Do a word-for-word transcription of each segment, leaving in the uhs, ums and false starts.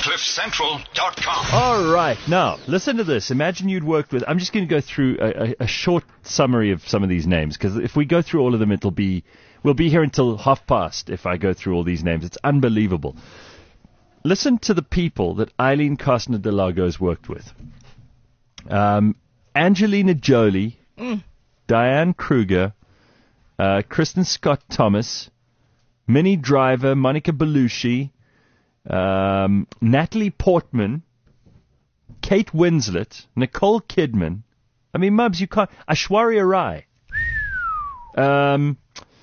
cliff central dot com. All right. Now, listen to this. Imagine you'd worked with... I'm just going to go through a, a, a short summary of some of these names, because if we go through all of them, it'll be... We'll be here until half past if I go through all these names. It's unbelievable. Listen to the people that Eileen Costner-Delago has worked with. Um, Angelina Jolie, mm. Diane Kruger, uh, Kristen Scott Thomas, Minnie Driver, Monica Bellucci, um, Natalie Portman, Kate Winslet, Nicole Kidman. I mean, Mubs, you can't... Aishwarya Rai. Um...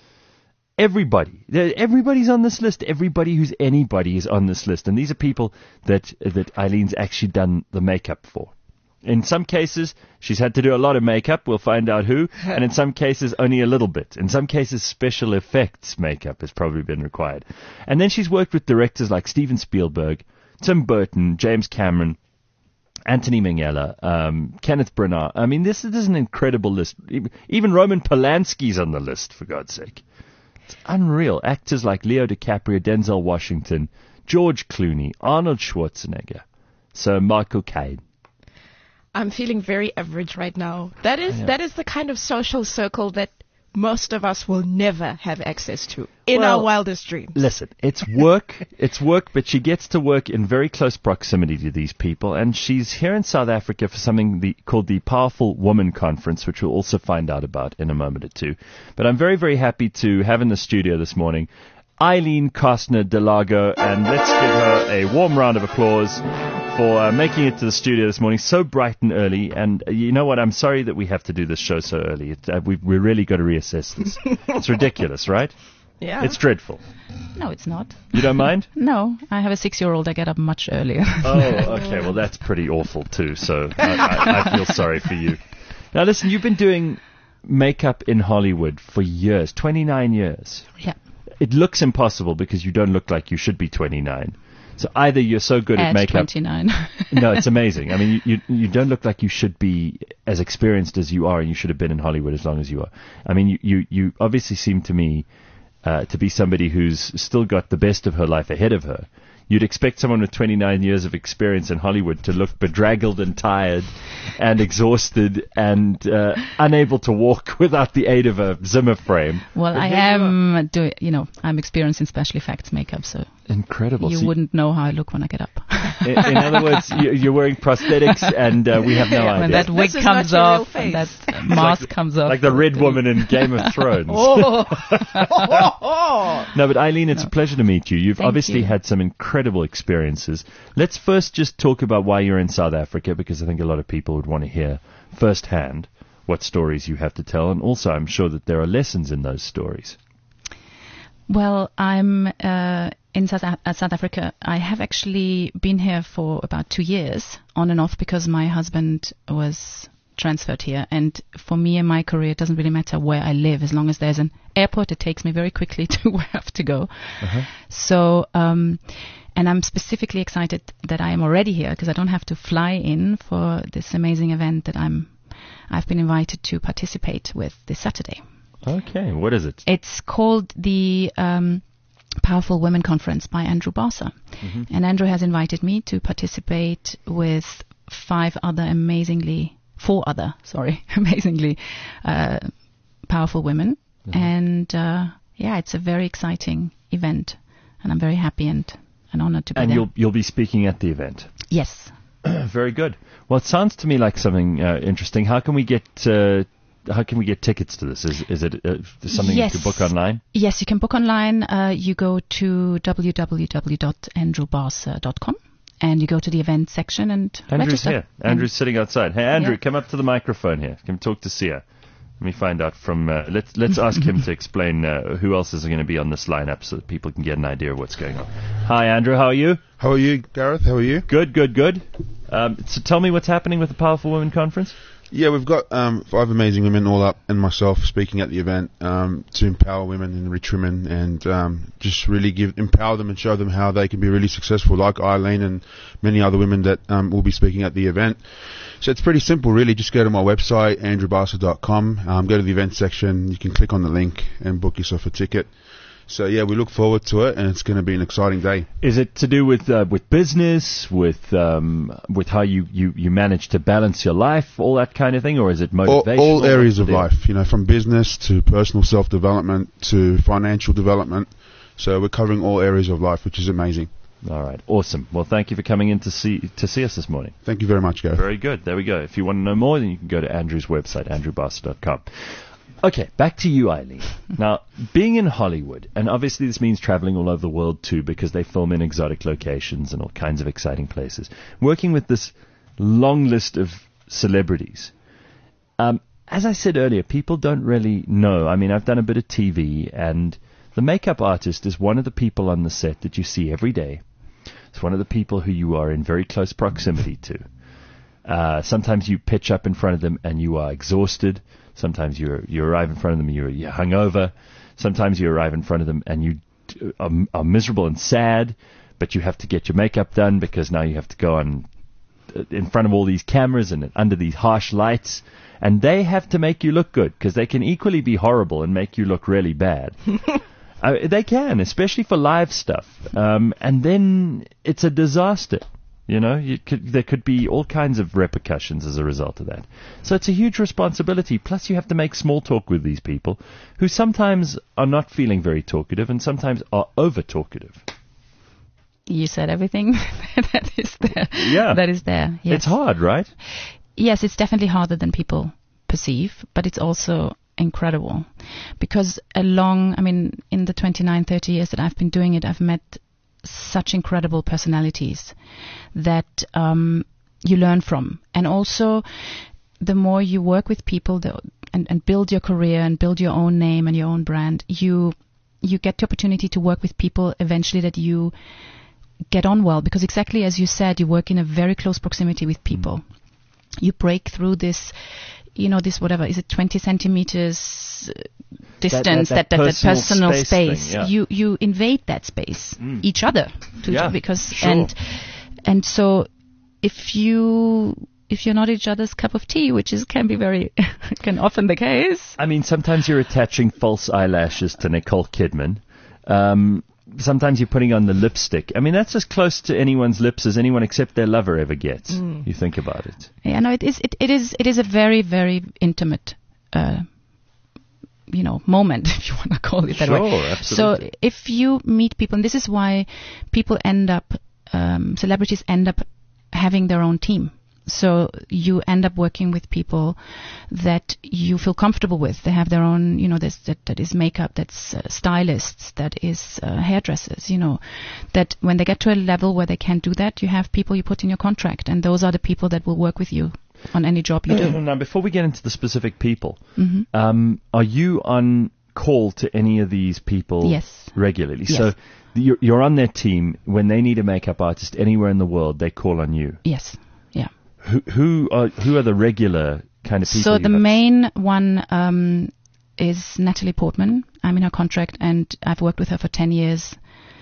Everybody. Everybody's on this list. Everybody who's anybody is on this list. And these are people that that Eileen's actually done the makeup for. In some cases, she's had to do a lot of makeup. We'll find out who. And in some cases, only a little bit. In some cases, special effects makeup has probably been required. And then she's worked with directors like Steven Spielberg, Tim Burton, James Cameron, Anthony Minghella, um, Kenneth Branagh. I mean, this, this is an incredible list. Even Roman Polanski's on the list, for God's sake. It's unreal. Actors like Leo DiCaprio, Denzel Washington, George Clooney, Arnold Schwarzenegger, Sir Michael Caine. I'm feeling very average right now. That is that is the kind of social circle that most of us will never have access to in well, our wildest dreams. Listen, it's work, it's work, but she gets to work in very close proximity to these people, and she's here in South Africa for something the, called the Powerful Woman Conference, which we'll also find out about in a moment or two. But I'm very, very happy to have in the studio this morning Eileen Costner-Delago, and let's give her a warm round of applause for uh, making it to the studio this morning so bright and early. And uh, you know what? I'm sorry that we have to do this show so early. It, uh, we've we really got to reassess this. It's ridiculous, right? Yeah. It's dreadful. No, it's not. You don't mind? No. I have a six-year-old. I get up much earlier. Oh, okay. Well, that's pretty awful, too. So I, I, I feel sorry for you. Now, listen, you've been doing makeup in Hollywood for years, twenty-nine years. Yeah. It looks impossible because you don't look like you should be twenty-nine. So either you're so good at, at makeup. twenty-nine. No, it's amazing. I mean, you, you you don't look like you should be as experienced as you are, and you should have been in Hollywood as long as you are. I mean, you you, you obviously seem to me uh, to be somebody who's still got the best of her life ahead of her. You'd expect someone with twenty-nine years of experience in Hollywood to look bedraggled and tired and exhausted and uh, unable to walk without the aid of a Zimmer frame. Well, but I am doing, you know, I'm experienced in special effects makeup, so incredible. You See, wouldn't know how I look when I get up. in, in other words, you, you're wearing prosthetics, and uh, we have no yeah, idea. When that wig comes off, and that mask like, comes off, like the red woman in Game of Thrones. oh. No, but Eileen, it's no. a pleasure to meet you. You've Thank obviously you. had some incredible experiences. Let's first just talk about why you're in South Africa, because I think a lot of people would want to hear firsthand what stories you have to tell, and also I'm sure that there are lessons in those stories. Well, I'm uh, in South, uh, South Africa. I have actually been here for about two years, on and off, because my husband was transferred here. And for me and my career, it doesn't really matter where I live. As long as there's an airport, it takes me very quickly to where I have to go. Uh-huh. So, um, and I'm specifically excited that I am already here, because I don't have to fly in for this amazing event that I'm, I've been invited to participate with this Saturday. Okay, what is it? It's called the um, Powerful Women Conference by Andrew Barcer. Mm-hmm. And Andrew has invited me to participate with five other amazingly, four other, sorry, amazingly uh, powerful women. Mm-hmm. And uh, yeah, it's a very exciting event. And I'm very happy and, and honored to be and there. And you'll, you'll be speaking at the event? Yes. Very good. Well, it sounds to me like something uh, interesting. How can we get... Uh, How can we get tickets to this? Is is it uh, something yes. you can book online? Yes, you can book online. Uh, you go to w w w dot andrew barcer dot com and you go to the event section and Andrew's register. here. Andrew's sitting outside. Hey, Andrew, yeah. come up to the microphone here. Come talk to Sia. Let me find out from... Uh, let's let's ask him to explain uh, who else is going to be on this lineup so that people can get an idea of what's going on. Hi, Andrew. How are you? How are you, Gareth? How are you? Good, good, good. Um, so tell me what's happening with the Powerful Women Conference. Yeah, we've got um, five amazing women all up, and myself speaking at the event um, to empower women and enrich women, and um, just really give empower them and show them how they can be really successful, like Eileen and many other women that um, will be speaking at the event. So it's pretty simple, really. Just go to my website, andrew barcer dot com. Um, go to the event section. You can click on the link and book yourself a ticket. So yeah, we look forward to it, and it's going to be an exciting day. Is it to do with uh, with business, with um, with how you, you, you manage to balance your life, all that kind of thing, or is it All, motivational? all areas of Yeah. life, you know, from business to personal self-development to financial development. So we're covering all areas of life, which is amazing. All right, awesome. Well, thank you for coming in to see to see us this morning. Thank you very much, Gareth. Very good. There we go. If you want to know more, then you can go to Andrew's website, andrew barcer dot com. Okay, back to you, Eileen. Now, being in Hollywood, and obviously this means traveling all over the world too, because they film in exotic locations and all kinds of exciting places. Working with this long list of celebrities. Um, as I said earlier, people don't really know. I mean, I've done a bit of T V, and the makeup artist is one of the people on the set that you see every day. It's one of the people who you are in very close proximity to. Uh, sometimes you pitch up in front of them and you are exhausted. Sometimes you you arrive in front of them and you're, you're hungover. Sometimes you arrive in front of them and you d- are, are miserable and sad, but you have to get your makeup done because now you have to go on uh, in front of all these cameras and under these harsh lights. And they have to make you look good because they can equally be horrible and make you look really bad. uh, they can, especially for live stuff. Um, and then it's a disaster. You know, you could, there could be all kinds of repercussions as a result of that. So it's a huge responsibility. Plus, you have to make small talk with these people who sometimes are not feeling very talkative and sometimes are over-talkative. You said everything that is there. Yeah. That is there. Yes. It's hard, right? Yes, it's definitely harder than people perceive, but it's also incredible. Because along, I mean, in the twenty-nine, thirty years that I've been doing it, I've met such incredible personalities that um, you learn from. And also, the more you work with people the, and, and build your career and build your own name and your own brand, you you get the opportunity to work with people eventually that you get on well. Because exactly as you said, you work in a very close proximity with people. Mm. You break through this, you know, this whatever, is it twenty centimeters distance, that, that, that, that, that personal, personal space. space. Thing, yeah. You you invade that space, mm. each other, to, yeah, because sure. and and so if you if you're not each other's cup of tea, which is can be very can often the case. I mean, sometimes you're attaching false eyelashes to Nicole Kidman. Um, sometimes you're putting on the lipstick. I mean, that's as close to anyone's lips as anyone except their lover ever gets. Mm. You think about it. Yeah, no, it is. It, it is. It is a very, very intimate, uh, you know, moment, if you want to call it that sure, way. Sure, absolutely. So if you meet people, and this is why people end up, um, celebrities end up having their own team. So you end up working with people that you feel comfortable with. They have their own, you know, there's, that, that is makeup, that's uh, stylists, that is uh, hairdressers, you know, that when they get to a level where they can't do that, you have people you put in your contract, and those are the people that will work with you on any job you do. Now, before we get into the specific people, mm-hmm. um, are you on call to any of these people yes. regularly? Yes. So you're, you're on their team. When they need a makeup artist anywhere in the world, they call on you. Yes. Yeah. Who who are who are the regular kind of people? So you the have? main one um, is Natalie Portman. I'm in her contract, and I've worked with her for ten years.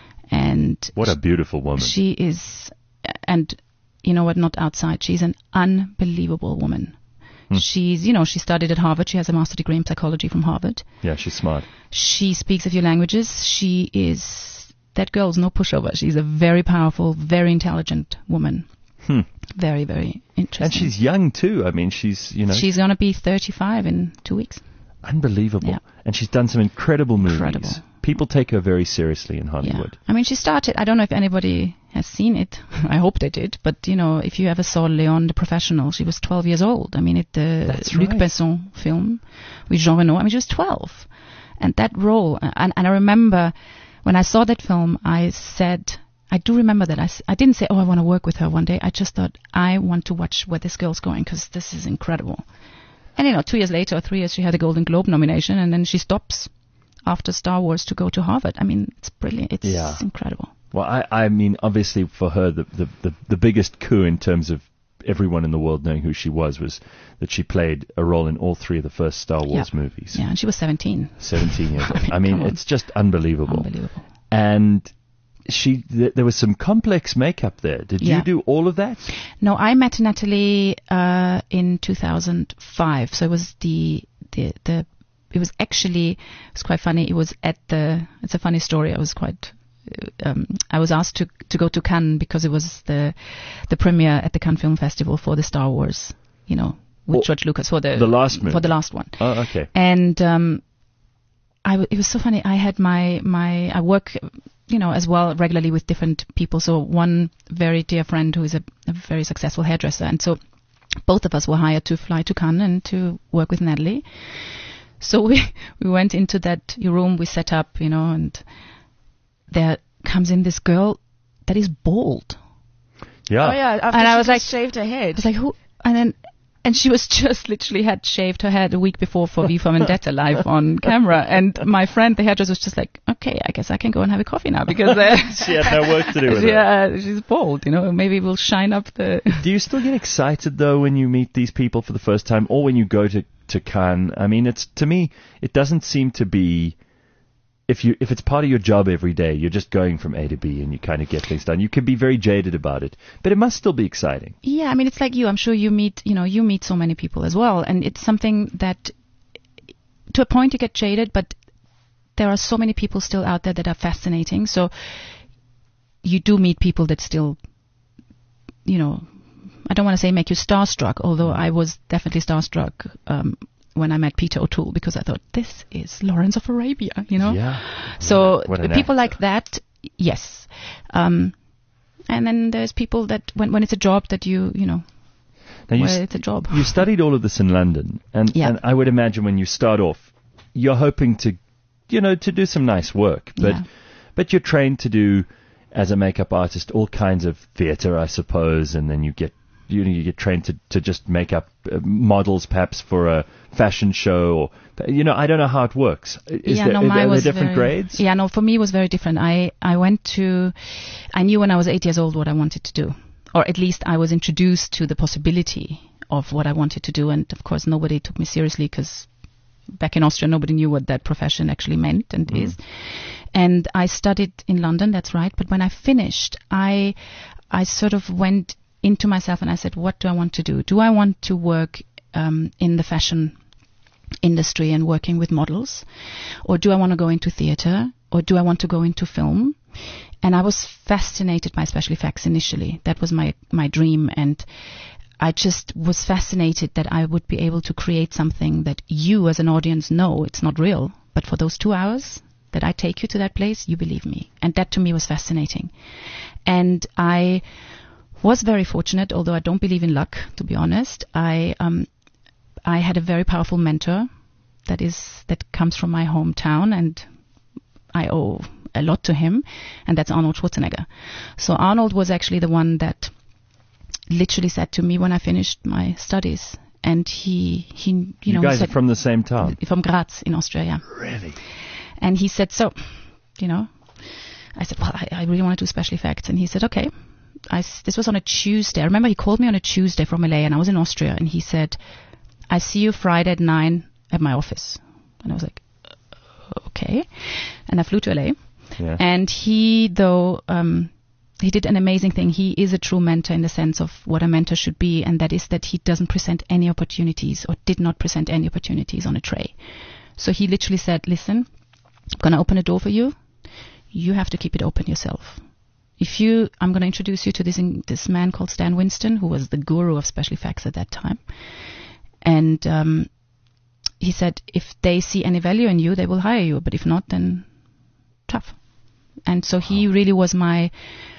And what a beautiful woman she is, and you know what? Not outside. She's an unbelievable woman. Hmm. She's, you know, she studied at Harvard. She has a master's degree in psychology from Harvard. Yeah, she's smart. She speaks a few languages. She is that girl's no pushover. She's a very powerful, very intelligent woman. Hmm. Very, very interesting. And she's young too. I mean, she's, you know... She's going to be thirty-five in two weeks. Unbelievable. Yeah. And she's done some incredible movies. Incredible. People take her very seriously in Hollywood. Yeah. I mean, she started... I don't know if anybody has seen it. I hope they did. But, you know, if you ever saw Leon the Professional, she was twelve years old. I mean, it the That's Luc right. Besson film with Jean Reno. I mean, she was twelve. And that role... And, and I remember when I saw that film, I said... I do remember that. I, I didn't say, oh, I want to work with her one day. I just thought, I want to watch where this girl's going because this is incredible. And, you know, two years later or three years, she had a Golden Globe nomination, and then she stops after Star Wars to go to Harvard. I mean, it's brilliant. It's yeah. incredible. Well, I, I mean, obviously for her, the, the, the, the biggest coup in terms of everyone in the world knowing who she was was that she played a role in all three of the first Star Wars yeah. movies. Yeah, and she was seventeen. seventeen years old. I mean, I mean it's just unbelievable. Unbelievable. And... She, th- there was some complex makeup there. Did yeah. you do all of that? No, I met Natalie uh, in two thousand five. So it was the the the it was actually, it was quite funny. It was at the, it's a funny story. I was quite, um, I was asked to, to go to Cannes because it was the, the premiere at the Cannes Film Festival for the Star Wars, you know, with well, George Lucas for the, the last movie. for the last one. Oh, okay. And, um, I w- it was so funny. I had my, my, I work, you know, as well regularly with different people. So one very dear friend who is a, a very successful hairdresser. And so both of us were hired to fly to Cannes and to work with Natalie. So we, we went into that room, we set up, you know, and there comes in this girl that is bald. Yeah. Oh yeah, after And she I was just like- shaved her I head. was like, who? And then, and she was just literally had shaved her head a week before for V for Vendetta live on camera. And my friend, the hairdresser, was just like, okay, I guess I can go and have a coffee now because uh, She had no work to do with it. yeah, she's bald, you know, maybe we'll shine up the... Do you still get excited though when you meet these people for the first time, or when you go to to Cannes? I mean, it's to me, it doesn't seem to be. If you if it's part of your job every day, you're just going from A to B and you kind of get things done. You can be very jaded about it, but it must still be exciting. Yeah, I mean, it's like you. I'm sure you meet, you know, you meet so many people as well. And it's something that, to a point, you get jaded, but there are so many people still out there that are fascinating. So you do meet people that still, you know, I don't want to say make you starstruck, although I was definitely starstruck um, when I met Peter O'Toole, because I thought, this is Lawrence of Arabia, you know? Yeah. So What an people actor. like that, yes. Um, and then there's people that, when, when it's a job that you, you know, Now you, well, s- it's a job. you studied all of this in London, and, Yeah. and I would imagine when you start off, you're hoping to, you know, to do some nice work, but Yeah. but you're trained to do, as a makeup artist, all kinds of theatre, I suppose, and then you get you know, you get trained to, to just make up uh, models, perhaps for a fashion show, or you know, I don't know how it works. Is yeah, there, no, are mine there was different very, grades? Yeah, no, for me it was very different. I, I went to, I knew when I was eight years old what I wanted to do, or at least I was introduced to the possibility of what I wanted to do, and of course nobody took me seriously because back in Austria nobody knew what that profession actually meant and Mm. is. And I studied in London, that's right, but when I finished, I, I sort of went into myself and I said, what do I want to do? Do I want to work um, in the fashion industry and working with models, or do I want to go into theater, or do I want to go into film? And I was fascinated by special effects initially. That was my my dream, and I just was fascinated that I would be able to create something that you as an audience know it's not real, but for those two hours that I take you to that place, you believe me. And that to me was fascinating. And I was very fortunate, although I don't believe in luck, to be honest. I um, I had a very powerful mentor that is that comes from my hometown, and I owe a lot to him, and that's Arnold Schwarzenegger. So Arnold was actually the one that literally said to me when I finished my studies, and he he you, You know guys said, are from the same town. from Graz in Austria, yeah. Really? And he said, so, you know, I said, well, I, I really want to do special effects. And he said, okay. I s this was on a Tuesday. I remember he called me on a Tuesday from L A, and I was in Austria, and he said, I see you Friday at nine at my office. And I was like, uh, okay. And I flew to L A. Yeah. And he, though, um, he did an amazing thing. He is a true mentor in the sense of what a mentor should be, and that is that he doesn't present any opportunities, or did not present any opportunities on a tray. So he literally said, listen, I'm going to open a door for you. You have to keep it open yourself. If you, I'm going to introduce you to this in, this man called Stan Winston, who was the guru of special effects at that time. And um, he said, if they see any value in you, they will hire you. But if not, then tough. And so he really was my,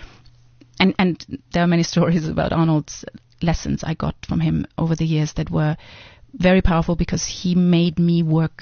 and, and there are many stories about Arnold's lessons I got from him over the years that were very powerful, because he made me work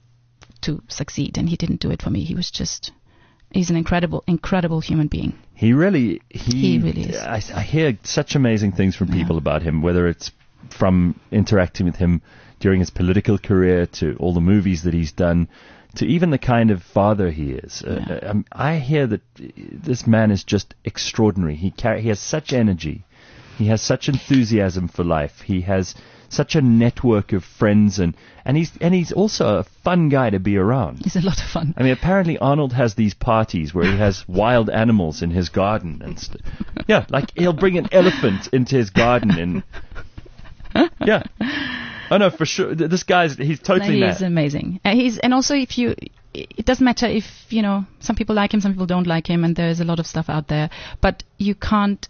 to succeed, and he didn't do it for me. He was just, he's an incredible, incredible human being. He really, he, He really is. I, I hear such amazing things from people Yeah. about him, whether it's from interacting with him during his political career, to all the movies that he's done, to even the kind of father he is. Yeah. Uh, um, I hear that this man is just extraordinary. He car- he has such energy. He has such enthusiasm for life. He has such a network of friends, and, and he's and he's also a fun guy to be around. It's a lot of fun. I mean, apparently Arnold has these parties where he has wild animals in his garden and st- yeah, like he'll bring an elephant into his garden, and yeah, Oh no, for sure. Th- This guy's he's totally He's mad. amazing. Uh, he's and also if you, it doesn't matter if you know some people like him, some people don't like him, and there's a lot of stuff out there. But you can't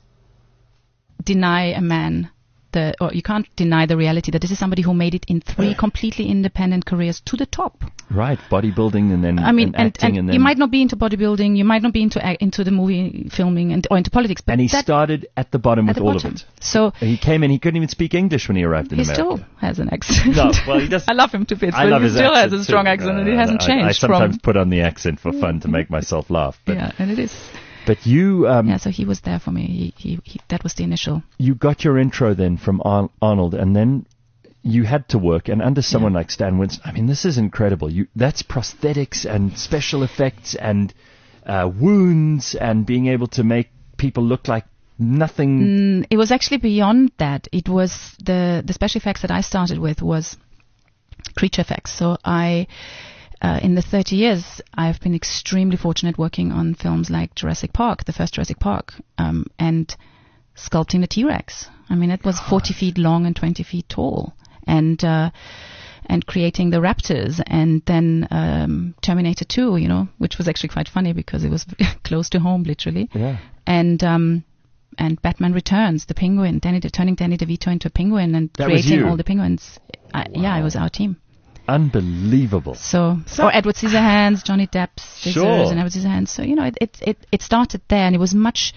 deny a man the, or you can't deny the reality that this is somebody who made it in three completely independent careers to the top. Right, bodybuilding and then I mean, and, and, acting and, and then you might not be into bodybuilding, you might not be into ac- into the movie filming and or into politics, but and he that, started at the bottom at with the all bottom. of it. So He came in, he couldn't even speak English when he arrived in he America. still has an accent. No, well, he does- I love him to bits, I but love he his still has accent a strong too. accent, and Uh, it hasn't I- changed I sometimes from. put on the accent for fun to make myself laugh. But, Yeah, and it is. but you um, Yeah, so he was there for me. He, he, he, that was the initial. you got your intro then from Ar- Arnold, and then you had to work. And under someone Yeah. like Stan Winston, I mean, this is incredible. You that's prosthetics and special effects and uh, wounds and being able to make people look like nothing. Mm, it was actually beyond that. It was the the special effects that I started with was creature effects. So I, uh, in the thirty years, I've been extremely fortunate working on films like Jurassic Park, the first Jurassic Park, um, and sculpting the T-Rex. I mean, it was forty feet long and twenty feet tall. And uh, and creating the Raptors, and then um, Terminator two, you know, which was actually quite funny because it was close to home, literally. Yeah. And um, and Batman Returns, the Penguin, Danny De- turning Danny DeVito into a penguin and That was creating you? all the penguins. I, yeah, it was our team. Unbelievable. So, So- or Edward Scissorhands, Johnny Depp's Scissors, Sure. and Edward Scissorhands. So you know, it, it it it started there, and it was much.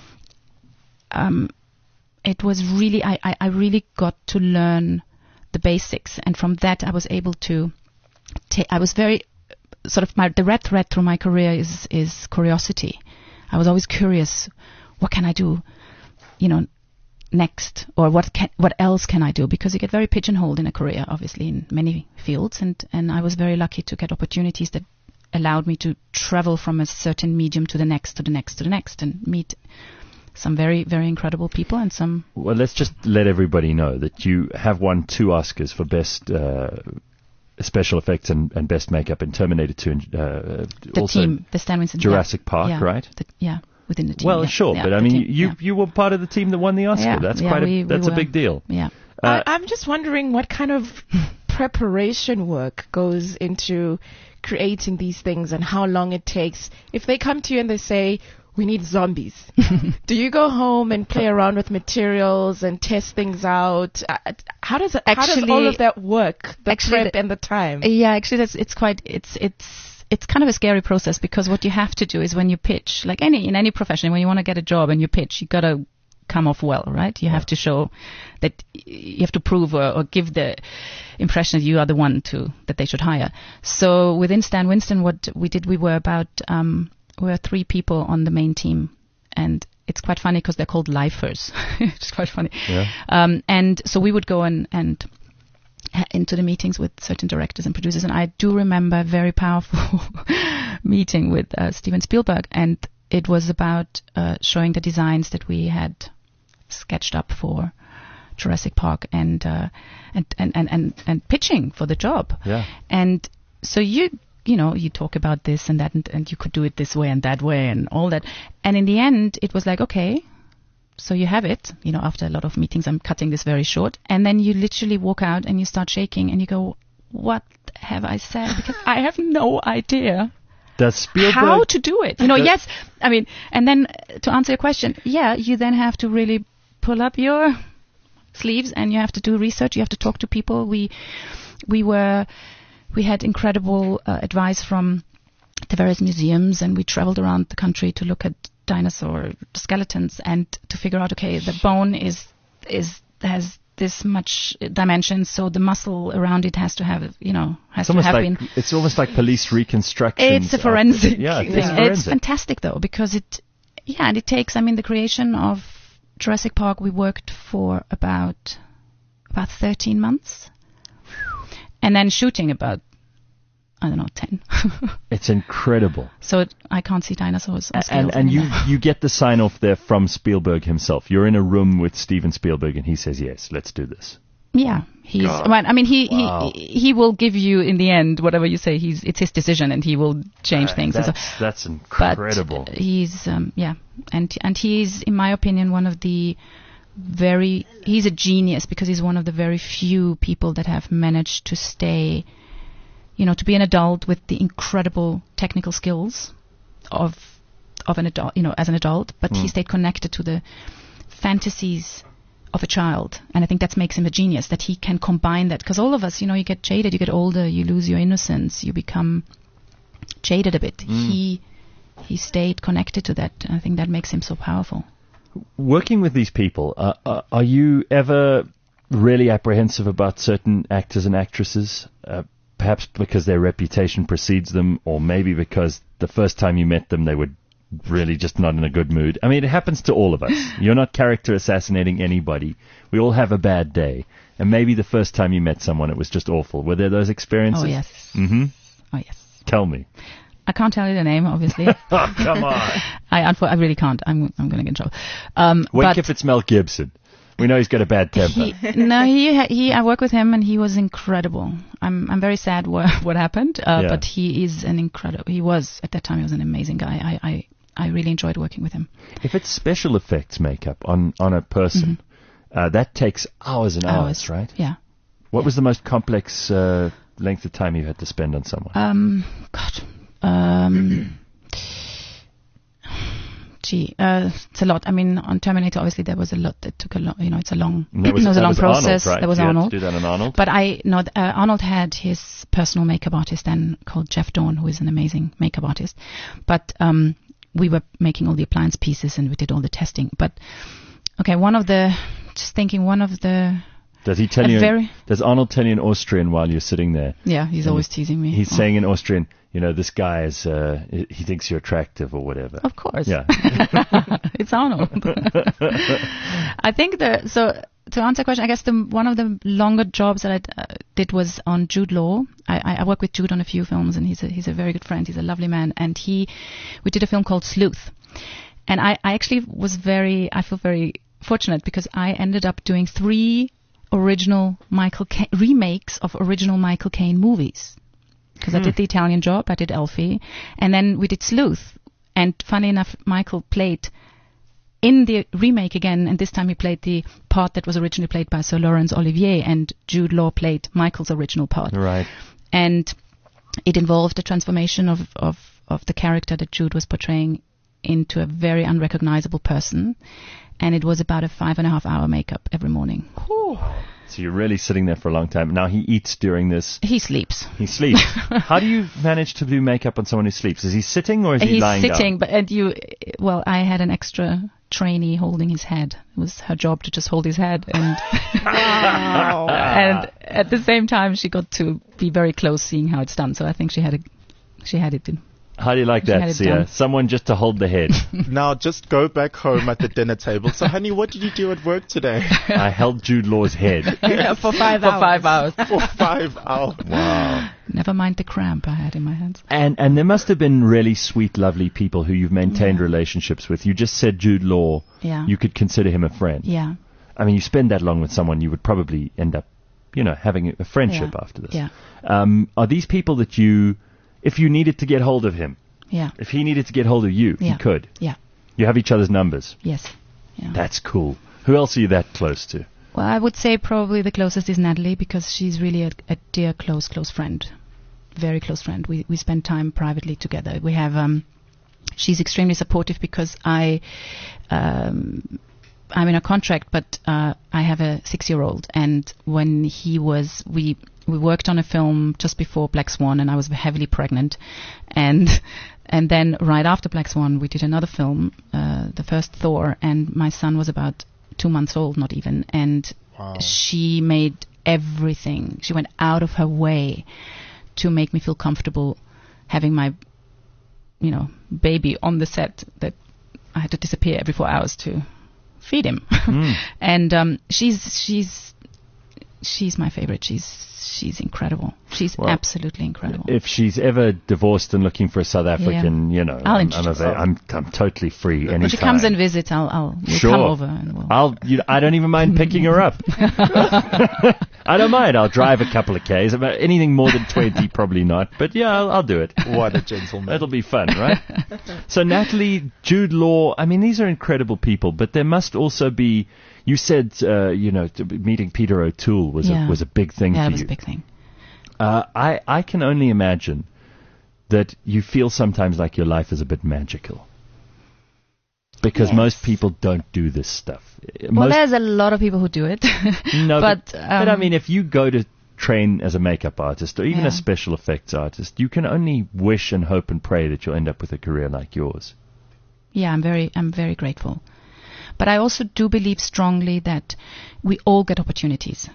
Um, it was really I, I I really got to learn the basics, and from that I was able to. Ta- I was very sort of my the red thread through my career is is curiosity. I was always curious. What can I do? You know, next, or what can, what else can I do? Because you get very pigeonholed in a career, obviously, in many fields, and, and I was very lucky to get opportunities that allowed me to travel from a certain medium to the next, to the next, to the next, and meet some very, very incredible people and some... Well, let's just let everybody know that you have won two Oscars for best uh, special effects and, and best makeup in Terminator two and uh, The also team, the Stan Winston... Jurassic yeah, Park, yeah, right? The, yeah, within the team. Well, yeah, sure, yeah, but I the mean, team, you yeah. you were part of the team that won the Oscar. Yeah, that's yeah, quite we- a we that's a were. big deal. Yeah. Uh, I, I'm just wondering what kind of preparation work goes into creating these things and how long it takes. If they come to you and they say, we need zombies, do you go home and play around with materials and test things out? Uh, How does it, how does Actually- all of that work, the actually prep the- and the time? Yeah, actually, that's it's quite it's it's it's kind of a scary process, because what you have to do is when you pitch, like any in any profession, when you want to get a job and you pitch, you gotta come off well, right? You have to show that y- you have to prove or, or give the impression that you are the one to that they should hire. So within Stan Winston, what we did, we were about um, we were three people on the main team, and it's quite funny because they're called lifers. It's quite funny. Yeah. Um, and so we would go and and into the meetings with certain directors and producers, and I do remember a very powerful meeting with uh, Steven Spielberg, and it was about uh, showing the designs that we had sketched up for Jurassic Park, and uh, and, and, and, and and pitching for the job. Yeah. And so you you know you talk about this and that, and, and you could do it this way and that way and all that, and in the end it was like, okay, so you have it, you know, after a lot of meetings, I'm cutting this very short. And then you literally walk out and you start shaking and you go, what have I said? Because I have no idea Does Spielberg how to do it. You know, Does- yes, I mean, and then uh, to answer your question, yeah, you then have to really pull up your sleeves and you have to do research. You have to talk to people. We, we were, we had incredible uh, advice from the various museums, and we traveled around the country to look at dinosaur skeletons and to figure out, okay, the bone is is has this much dimension, so the muscle around it has to have, you know, has It's to almost have like been. it's almost like police reconstruction. It's a forensic Yeah, thing. it's It's forensic. fantastic though, because it, yeah, and it takes. I mean, the creation of Jurassic Park, we worked for about about thirteen months, and then shooting about, I don't know, ten. It's incredible. So it, I can't see dinosaurs. on And scales and you anymore. you get the sign off there from Spielberg himself. You're in a room with Steven Spielberg, and he says, "Yes, let's do this." Yeah, he's. God. Well, I mean, he, Wow. he he will give you in the end whatever you say. He's it's his decision, and he will change things. And That's so, that's but incredible. he's um, yeah, and and he's, in my opinion, one of the very, he's a genius because he's one of the very few people that have managed to stay, you know, to be an adult with the incredible technical skills of of an adult, you know, as an adult, but Mm. he stayed connected to the fantasies of a child. And I think that makes him a genius, that he can combine that. Because all of us, you know, you get jaded, you get older, you lose your innocence, you become jaded a bit. Mm. He he stayed connected to that. And I think that makes him so powerful. Working with these people, uh, uh, are you ever really apprehensive about certain actors and actresses? Uh, perhaps because their reputation precedes them, or maybe because the first time you met them they were really just not in a good mood. I mean, it happens to all of us. You're not character assassinating anybody. We all have a bad day. And maybe the first time you met someone it was just awful. Were there those experiences? Oh, yes. Mm-hmm. Oh, yes. Tell me. I can't tell you the name, obviously. Oh, come on. I, unfor- I really can't. I'm I'm going to get in trouble. Um, Wink but if it's Mel Gibson. We know he's got a bad temper. he, no, he ha- he. I work with him, and he was incredible. I'm I'm very sad wha- what happened, uh, Yeah. but he is an incredible. He was at that time. He was an amazing guy. I I, I really enjoyed working with him. If it's special effects makeup on, on a person, uh, that takes hours and hours, right? Yeah. What was the most complex uh, length of time you had to spend on someone? Um. God. Um. Gee, uh, it's a lot. I mean, on Terminator, obviously there was a lot that took a long. You know, it's a long. And that was, it was a that long was process. Arnold, right? There was you Arnold. Had to do that on Arnold. But I know uh, Arnold had his personal makeup artist then called Jeff Dawn, who is an amazing makeup artist. But um, we were making all the appliance pieces and we did all the testing. But okay, one of the just thinking one of the does he tell a you? very- Does Arnold tell you in Austrian while you're sitting there? yeah, he's And always teasing me. He's Oh. saying in Austrian, you know, this guy is, uh, he thinks you're attractive or whatever. Of course. Yeah. It's Arnold. I think the so to answer the question, I guess the one of the longer jobs that I uh, did was on Jude Law. I, I, I work with Jude on a few films, and he's a he's a very good friend. He's a lovely man, and he we did a film called Sleuth, and I, I actually was very I feel very fortunate because I ended up doing three original Michael Caine, remakes of original Michael Caine movies. Because I did The Italian Job, I did Elfie, and then we did Sleuth. And funny enough, Michael played in the remake again, and this time he played the part that was originally played by Sir Laurence Olivier, and Jude Law played Michael's original part. Right. And it involved a transformation of, of, of the character that Jude was portraying into a very unrecognizable person. And it was about a five and a half hour makeup every morning. So you're really sitting there for a long time. Now he eats during this. He sleeps. He sleeps. How do you manage to do makeup on someone who sleeps? Is he sitting or is he He's lying sitting, down? but and you, well, I had an extra trainee holding his head. It was her job to just hold his head, and Wow. and at the same time she got to be very close, seeing how it's done. So I think she had a, she had it in. How do you like She had that, it Sia? done. Someone just to hold the head. Now just go back home at the dinner table. So, honey, what did you do at work today? I held Jude Law's head. Yeah, for five For hours. five hours. For five hours. Wow. Never mind the cramp I had in my hands. And and there must have been really sweet, lovely people who you've maintained relationships with. You just said Jude Law. Yeah. You could consider him a friend. Yeah. I mean, you spend that long with someone, you would probably end up, you know, having a friendship Yeah. after this. Yeah. Um, are these people that you, if you needed to get hold of him, Yeah. if he needed to get hold of you, Yeah. he could? Yeah. You have each other's numbers. Yes. Yeah. That's cool. Who else are you that close to? Well, I would say probably the closest is Natalie, because she's really a, a dear, close, close friend. Very close friend. We we spend time privately together. We have. Um, she's extremely supportive because I, um, I'm in a contract, but uh, I have a six-year-old, and when he was, we we worked on a film just before Black Swan, and I was heavily pregnant, and and then right after Black Swan, we did another film, uh, the first Thor, and my son was about two months old, not even, and Wow. she made everything. She went out of her way to make me feel comfortable having my, you know, baby on the set, that I had to disappear every four hours to feed him. Mm. And um, she's she's she's my favorite. She's she's incredible. She's Well, absolutely incredible. If she's ever divorced and looking for a South African, you know, I'll I'm, I'm, introduce ava- her. I'm I'm totally free anytime. When she comes and visits, I'll I'll we'll Sure. come over and we'll. I'll. You, I don't even mind picking her up. I don't mind. I'll drive a couple of k's. About anything more than twenty, probably not. But yeah, I'll, I'll do it. What a gentleman. That'll be fun, right? So Natalie, Jude Law. I mean, these are incredible people. But there must also be. You said, uh, you know, t- meeting Peter O'Toole was Yeah. a, was a big thing yeah, for it was you. a big thing. Uh, I I can only imagine that you feel sometimes like your life is a bit magical. Because Yes. most people don't do this stuff. Uh, Well, Most- there's a lot of people who do it. no, but, but, but I um, mean, if you go to train as a makeup artist or even Yeah. a special effects artist, you can only wish and hope and pray that you'll end up with a career like yours. Yeah, I'm very, I'm very grateful. But I also do believe strongly that we all get opportunities.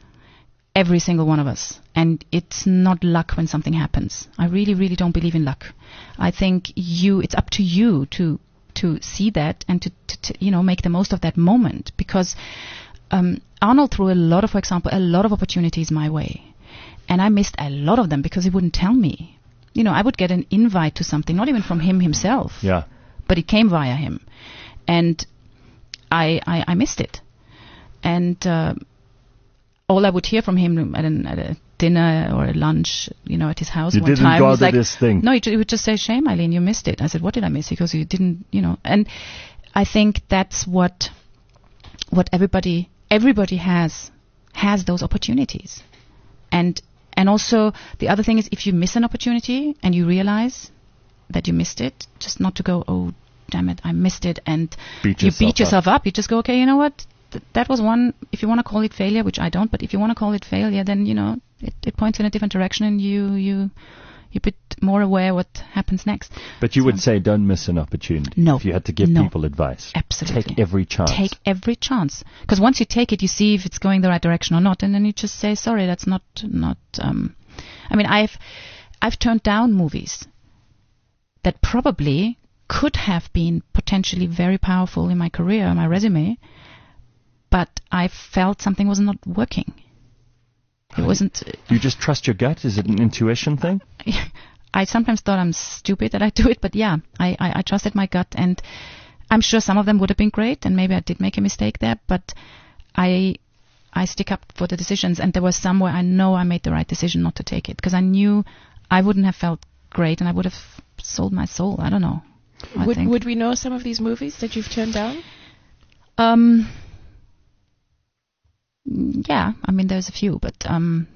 Every single one of us. And it's not luck when something happens. I really, really don't believe in luck. I think you, it's up to you to, to see that and to, to, to you know, make the most of that moment. Because, um, Arnold threw a lot of, for example, a lot of opportunities my way. And I missed a lot of them because he wouldn't tell me. You know, I would get an invite to something, not even from him himself. Yeah. But it came via him. And I, I, I missed it. And uh, all I would hear from him at, an, at a dinner or a lunch, you know, at his house You one didn't time was gather like, this thing. no, he, ju- he would just say, shame, Eileen, you missed it. I said, what did I miss? Because you didn't, you know. And I think that's what what everybody everybody has has those opportunities. And and also the other thing is, if you miss an opportunity and you realize that you missed it, just not to go, oh, damn it, I missed it, and Beat you yourself beat yourself up. You just go, okay, you know what? Th- that was one, if you want to call it failure, which I don't, but if you want to call it failure, then, you know, it, it points in a different direction and you, you, you're a bit more aware what happens next. But you So- would say don't miss an opportunity. No. If you had to give No. people advice. Absolutely. Take every chance. Take every chance. Because once you take it, you see if it's going the right direction or not, and then you just say, sorry, that's not, not, um, I mean, I've, I've turned down movies that probably could have been potentially very powerful in my career, my resume, but I felt something was not working. It wasn't. You just trust your gut? Is it an intuition thing? I sometimes thought I'm stupid that I do it, but yeah, I, I, I trusted my gut, and I'm sure some of them would have been great, and maybe I did make a mistake there, but I I stick up for the decisions, and there was some where I know I made the right decision not to take it, because I knew I wouldn't have felt great, and I would have sold my soul. I don't know. I Would think. would we know some of these movies that you've turned down? Um. Yeah, I mean, there's a few, but um,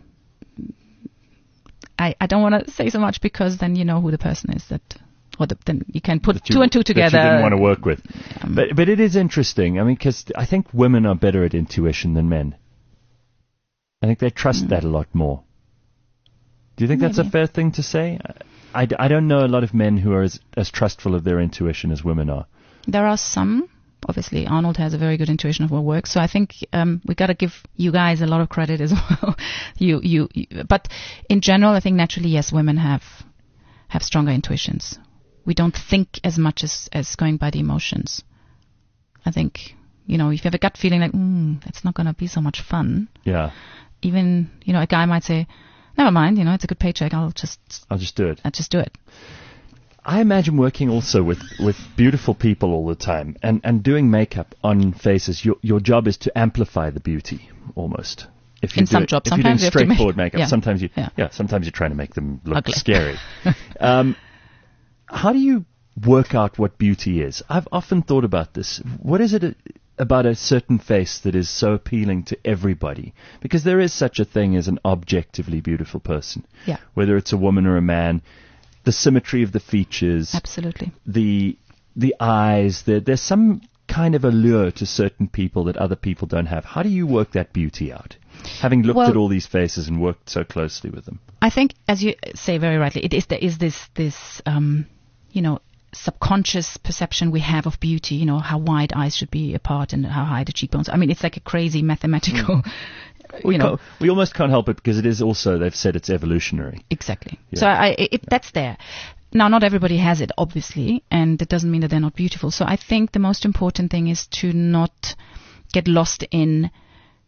I I don't want to say so much because then you know who the person is that, or the, then you can put That you- two and two together. That you didn't want to work with. Um, But but it is interesting. I mean, because I think women are better at intuition than men. I think they trust Mm. that a lot more. Do you think that's a Maybe. fair thing to say? I, I, I don't know a lot of men who are as, as trustful of their intuition as women are. There are some. Obviously, Arnold has a very good intuition of what works. So I think um, we got to give you guys a lot of credit as well. you, you, you, but in general, I think naturally, yes, women have have stronger intuitions. We don't think as much as as going by the emotions. I think, you know, if you have a gut feeling like, mm, it's not going to be so much fun. Yeah, Even, you know, a guy might say, never mind, you know, it's a good paycheck. I'll just, I'll just do it. I'll just do it. I imagine working also with, with beautiful people all the time and, and doing makeup on faces. Your your job is to amplify the beauty almost. If you In do some it- jobs, if you're doing sometimes you have to make- straightforward makeup, yeah. sometimes you Yeah. yeah. sometimes you're trying to make them look Ugly. scary. um, how do you work out what beauty is? I've often thought about this. What is it a, about a certain face that is so appealing to everybody? Because there is such a thing as an objectively beautiful person, Yeah, whether it's a woman or a man. The symmetry of the features, absolutely. the the eyes, the, there's some kind of allure to certain people that other people don't have. How do you work that beauty out? Having looked Well- at all these faces and worked so closely with them. I think, as you say very rightly, it is there is this this um, you know, subconscious perception we have of beauty. You know, how wide eyes should be apart and how high the cheekbones. I mean, it's like a crazy mathematical. We, you know, can't- we almost can't help it because it is also, they've said it's evolutionary. exactly. Yeah. So I, I it, that's there. Now, not everybody has it, obviously, and it doesn't mean that they're not beautiful. So I think the most important thing is to not get lost in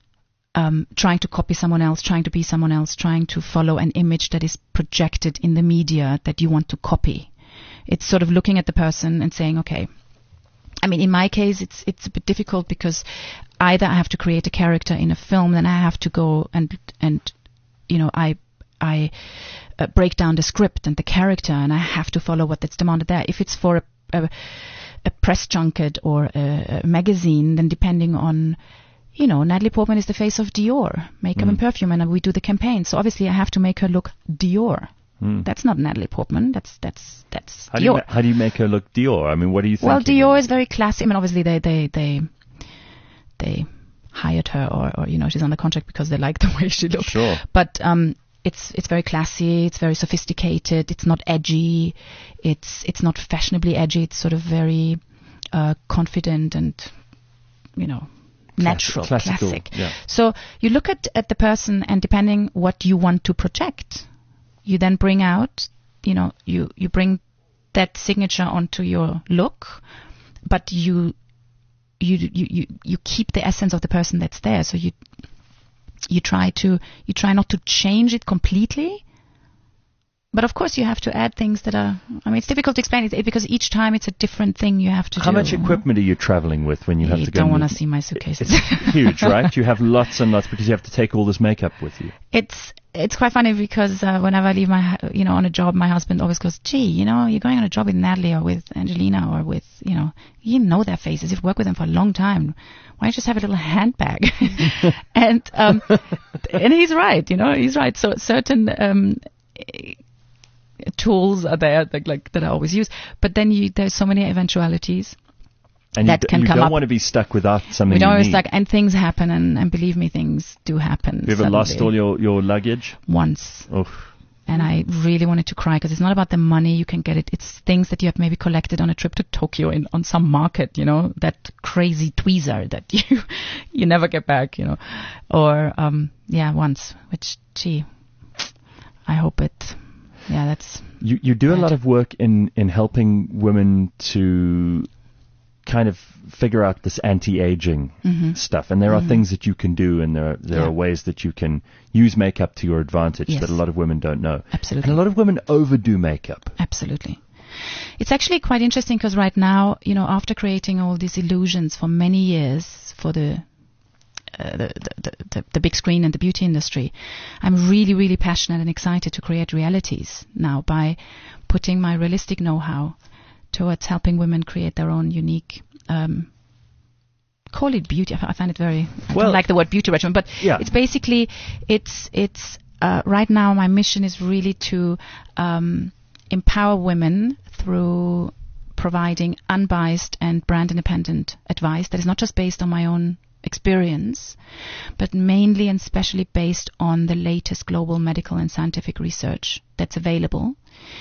um, trying to copy someone else, trying to be someone else, trying to follow an image that is projected in the media that you want to copy. It's sort of looking at the person and saying, okay, I mean, in my case, it's it's a bit difficult because either I have to create a character in a film, then I have to go and, and you know, I I uh, break down the script and the character, and I have to follow what that's demanded there. If it's for a, a, a press junket or a, a magazine, then depending on, you know, Natalie Portman is the face of Dior, makeup mm. and perfume, and we do the campaign. So obviously I have to make her look Dior. Mm. That's not Natalie Portman. That's that's that's how Dior. Do you ma- how do you make her look Dior? I mean, what do you think? Well, Dior is very classy. I mean, obviously they they they they hired her, or, or you know, she's on the contract because they like the way she looks. Sure. But um, it's it's very classy. It's very sophisticated. It's not edgy. It's it's not fashionably edgy. It's sort of very uh, confident and, you know, natural, Classic, classic. Yeah. So you look at at the person, and depending what you want to project, you then bring out, you know, you, you bring that signature onto your look, but you, you, you, you, you keep the essence of the person that's there. So you, you try to, you try not to change it completely. But of course you have to add things that are, I mean, it's difficult to explain it because each time it's a different thing you have to How do. much equipment are you traveling with when you have you to go? You don't and want to see my suitcases. It's huge, right? You have lots and lots because you have to take all this makeup with you. It's it's quite funny because uh, whenever I leave my, you know, on a job, my husband always goes, gee, you know, you're going on a job with Natalie or with Angelina or with, you know, you know their faces. You've worked with them for a long time. Why don't you just have a little handbag? and um, and he's right, you know, he's right. So certain um, tools are there that, like, that I always use. But then you, there's so many eventualities. And that you, can you come don't up. want to be stuck without something We don't you always need. stuck, and things happen, and, and believe me, things do happen. Have you ever suddenly. lost all your, your luggage? Once. Oof. And I really wanted to cry because it's not about the money you can get it. It's things that you have maybe collected on a trip to Tokyo in, on some market, you know, that crazy tweezer that you you never get back, you know. Or, um, yeah, once, which, gee, I hope it, yeah, that's... You you do bad. a lot of work in, in helping women to kind of figure out this anti-aging mm-hmm. stuff, and there mm-hmm. are things that you can do, and there are, there yeah. are ways that you can use makeup to your advantage yes. that a lot of women don't know. Absolutely. And a lot of women overdo makeup. Absolutely. It's actually quite interesting because right now, you know, after creating all these illusions for many years for the Uh, the, the, the, the big screen and the beauty industry, I'm really, really passionate and excited to create realities now by putting my realistic know-how towards helping women create their own unique, um, call it beauty. I find it very, I well, don't like the word beauty regimen, but yeah. it's basically, it's, it's, uh, right now my mission is really to, um, empower women through providing unbiased and brand independent advice that is not just based on my own experience, but mainly and specially based on the latest global medical and scientific research that's available.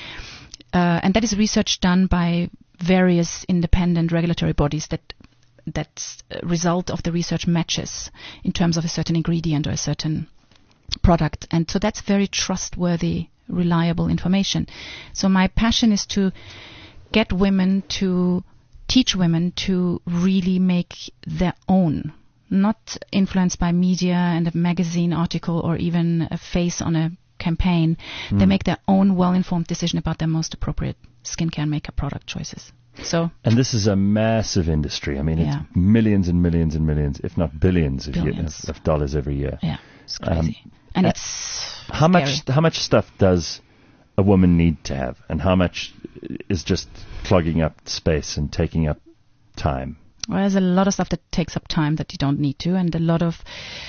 Uh, and that is research done by various independent regulatory bodies that that result of the research matches in terms of a certain ingredient or a certain product. And so that's very trustworthy, reliable information. So my passion is to get women to teach women to really make their own, not influenced by media and a magazine article or even a face on a campaign. Mm. They make their own well-informed decision about their most appropriate skincare and makeup product choices. So, and this is a massive industry. I mean, yeah. it's millions and millions and millions, if not billions, of, billions. Year, of dollars every year. Yeah, it's crazy. Um, and uh, it's how scary. much how much stuff does a woman need to have, and how much is just clogging up space and taking up time? Well, there's a lot of stuff that takes up time that you don't need to, and a lot of,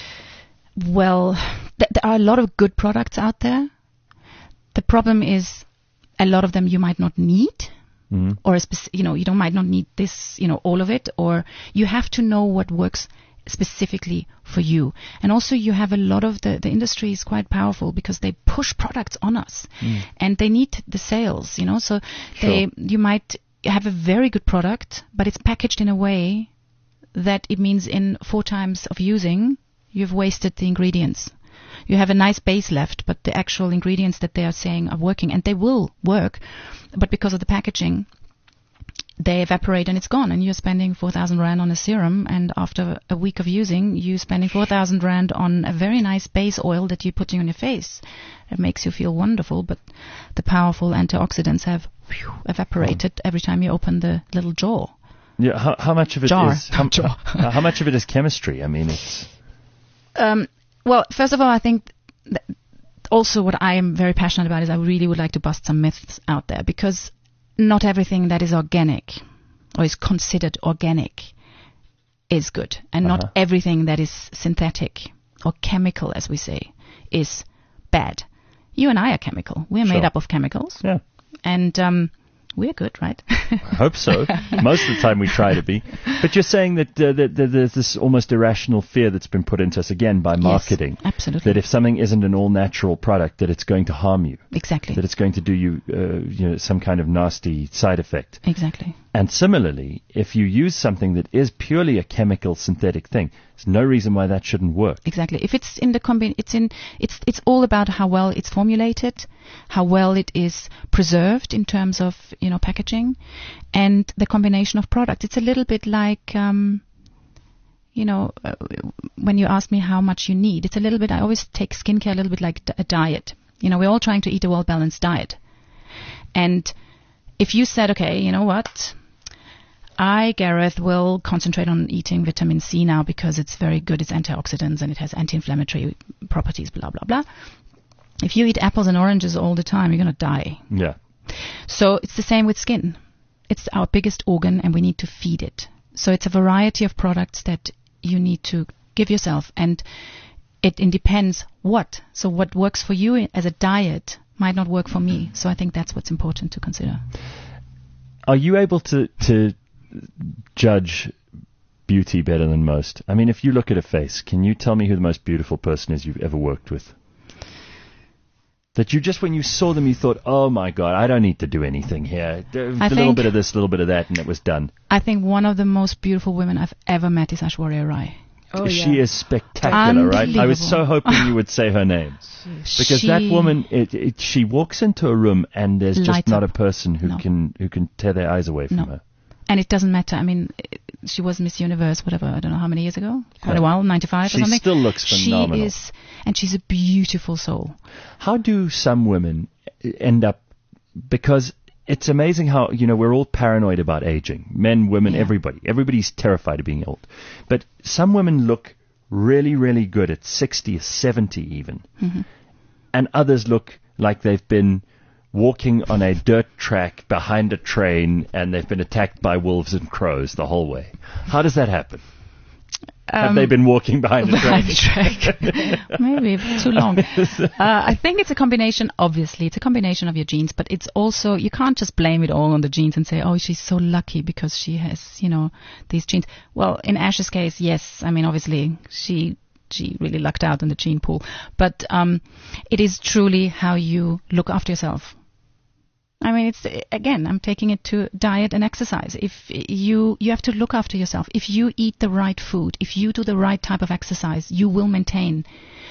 well, th- there are a lot of good products out there. The problem is a lot of them you might not need, mm-hmm. or a speci- you know, you don't might not need this, you know, all of it, or you have to know what works specifically for you. And also you have a lot of the, the industry is quite powerful because they push products on us mm. and they need the sales, you know, so sure. they, you might have a very good product, but it's packaged in a way that it means in four times of using, you've wasted the ingredients. You have a nice base left, but the actual ingredients that they are saying are working, and they will work, but because of the packaging, they evaporate and it's gone, and you're spending four thousand rand on a serum, and after a week of using, you're spending four thousand rand on a very nice base oil that you're putting on your face. It makes you feel wonderful, but the powerful antioxidants have whew, evaporated mm. every time you open the little jaw. Yeah, how, how much of it Jar. is how, Jar. how much of it is chemistry? I mean, it's um, well, first of all, I think that also what I am very passionate about is I really would like to bust some myths out there, because not everything that is organic or is considered organic is good, and uh-huh. not everything that is synthetic or chemical, as we say, is bad. You and I are chemical. We're Sure. made up of chemicals. yeah. And um, we're good, right? I hope so. Most of the time we try to be. But you're saying that, uh, that, that there's this almost irrational fear that's been put into us, again, by marketing. Yes, absolutely. That if something isn't an all-natural product, that it's going to harm you. Exactly. That it's going to do you, uh, you know, some kind of nasty side effect. Exactly. And similarly, if you use something that is purely a chemical synthetic thing, there's no reason why that shouldn't work. Exactly. If it's in the combi- it's in it's it's all about how well it's formulated, how well it is preserved in terms of, you know, packaging, and the combination of products. It's a little bit like um, you know, uh, when you ask me how much you need, it's a little bit. I always take skincare a little bit like d- a diet. You know, we're all trying to eat a well-balanced diet, and if you said, okay, you know what? I, Gareth, will concentrate on eating vitamin C now because it's very good. It's antioxidants and it has anti-inflammatory properties, blah, blah, blah. If you eat apples and oranges all the time, you're going to die. Yeah. So it's the same with skin. It's our biggest organ and we need to feed it. So it's a variety of products that you need to give yourself. And it, it depends what. So what works for you as a diet might not work for me. So I think that's what's important to consider. Are you able to, to judge beauty better than most? I mean, if you look at a face, can you tell me who the most beautiful person is you've ever worked with? That you just, when you saw them, you thought, oh my God, I don't need to do anything here. A little bit of this, a little bit of that, and it was done. I think one of the most beautiful women I've ever met is Aishwarya Rai. Oh, she yeah. is spectacular, right? I was so hoping you would say her name. Because She that woman, it, it, she walks into a room and there's just Lights not up. a person who No. can who can tear their eyes away from No. her. And it doesn't matter. I mean, it- she was Miss Universe, whatever, I don't know how many years ago. Quite Yeah. a while, ninety-five She or something. still looks phenomenal. She is, and she's a beautiful soul. How do some women end up, because it's amazing how, you know, we're all paranoid about aging. Men, women, Yeah. everybody. Everybody's terrified of being old. But some women look really, really good at sixty or seventy even. Mm-hmm. And others look like they've been walking on a dirt track behind a train and they've been attacked by wolves and crows the whole way. How does that happen? Have Um, they been walking behind a train? behind the track. Maybe too long. Uh, I think it's a combination, obviously, it's a combination of your genes, but it's also, you can't just blame it all on the genes and say, oh, she's so lucky because she has, you know, these genes. Well, in Ash's case, yes, I mean, obviously, she she really lucked out in the gene pool. But um, it is truly how you look after yourself. I mean, it's, again, I'm taking it to diet and exercise. If you, you have to look after yourself. If you eat the right food, if you do the right type of exercise, you will maintain,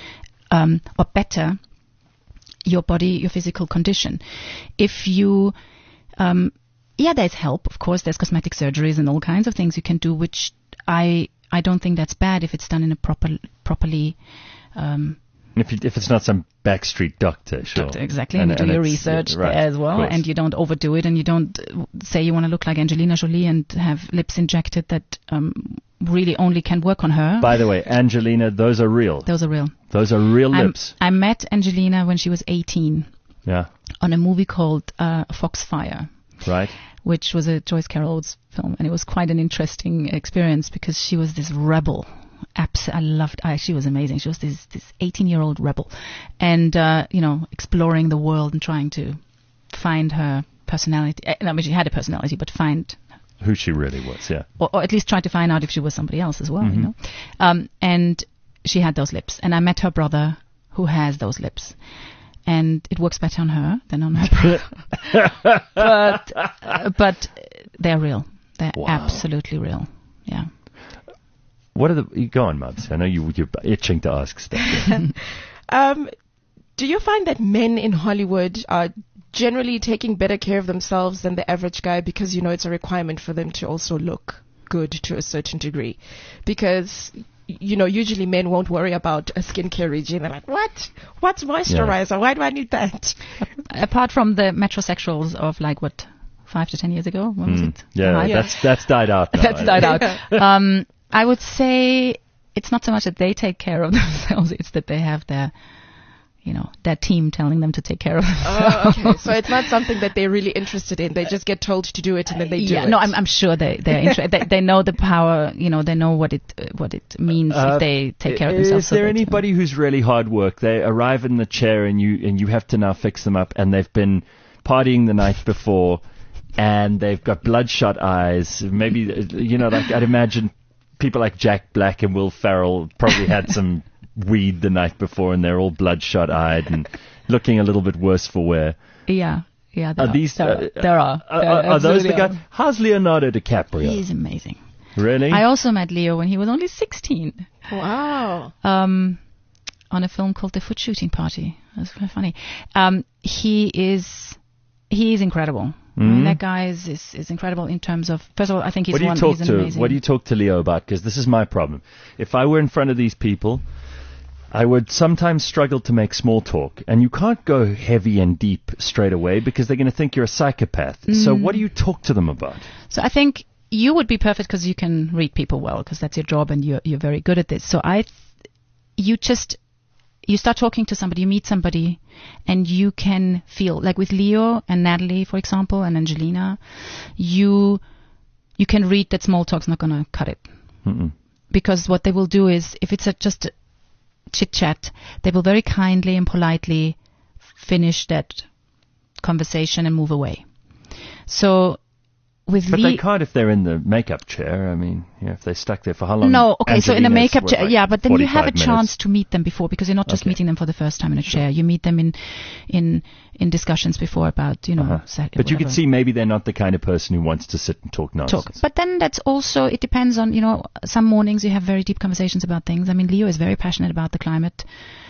um, or better, your body, your physical condition. If you, um, yeah, there's help, of course, there's cosmetic surgeries and all kinds of things you can do, which I, I don't think that's bad if it's done in a proper, properly, um, If, you, if it's not some backstreet doctor, sure. Doctor, exactly, and, and you do your it's- research right, there as well, of course. and you don't overdo it, and you don't uh, say you want to look like Angelina Jolie and have lips injected that um, really only can work on her. By the way, Angelina, those are real. Those are real. Those are real I'm- lips. I met Angelina when she was eighteen Yeah, on a movie called uh, Foxfire, right? which was a Joyce Carol Oates film, and it was quite an interesting experience because she was this rebel. Abs- I loved. I, she was amazing. She was this this eighteen-year-old rebel, and uh, you know, exploring the world and trying to find her personality. Uh, I mean, she had a personality, but find, Who she really was, yeah. or, or at least try to find out if she was somebody else as well. Mhm. You know, um, and she had those lips, and I met her brother who has those lips. And it works better on her than on her brother. but, uh, but they're real. They're Wow. absolutely real. Yeah. What are the... You go on, Mubs. I know you, you're itching to ask stuff. Um, do you find that men in Hollywood are generally taking better care of themselves than the average guy because, you know, it's a requirement for them to also look good to a certain degree. Because, you know, usually men won't worry about a skincare regime. They're like, what? What's moisturizer? Yeah. Why do I need that? Apart from the metrosexuals of like, what, five to ten years ago? When was mm. it? Yeah, yeah, that's that's died out now. That's died out. um, I would say it's not so much that they take care of themselves, it's that they have their, you know, their team telling them to take care of themselves. Oh, okay. So it's not something that they're really interested in. They just get told to do it and then they do yeah, it. No, I'm, I'm sure they they're interested. they, they know the power. You know, they know what it uh, what it means uh, if they take care of themselves. Is there so anybody who's really hard work? They arrive in the chair and you and you have to now fix them up, and they've been partying the night before, and they've got bloodshot eyes. Maybe you know, like I'd imagine people like Jack Black and Will Ferrell probably had some weed the night before, and they're all bloodshot eyed and looking a little bit worse for wear. Yeah, yeah. There are, are these? There, uh, there are. Are, there are, are those the are. guys? How's Leonardo DiCaprio? He's amazing. Really? I also met Leo when he was only sixteen. Wow. Um, on a film called The Foot Shooting Party. That's quite funny. Um, he is he is incredible. Mm-hmm. I mean, that guy is, is, is incredible in terms of, first of all, I think he's what do you one. Talk he's to, amazing. what do you talk to Leo about? Because this is my problem. If I were in front of these people, I would sometimes struggle to make small talk, and you can't go heavy and deep straight away because they're going to think you're a psychopath. Mm. So what do you talk to them about? So I think you would be perfect because you can read people well, because that's your job and you're, you're very good at this. So I, th- you just, you start talking to somebody, you meet somebody, and you can feel, like with Leo and Natalie, for example, and Angelina, you, you can read that small talk's not going to cut it. Mm-mm. Because what they will do is, if it's a, just a chit-chat, they will very kindly and politely finish that conversation and move away. So with But Le- they can't if they're in the makeup chair. I mean, yeah, if they're stuck there for how long? No, okay, so in the makeup chair, like yeah, but then you have a minutes. chance to meet them before, because you're not just okay. meeting them for the first time in a sure. chair. You meet them in in in discussions before about, you know, uh-huh. sa- But you whatever. can see maybe they're not the kind of person who wants to sit and talk nonsense. Talk. But then that's also, it depends on, you know, some mornings you have very deep conversations about things. I mean, Leo is very passionate about the climate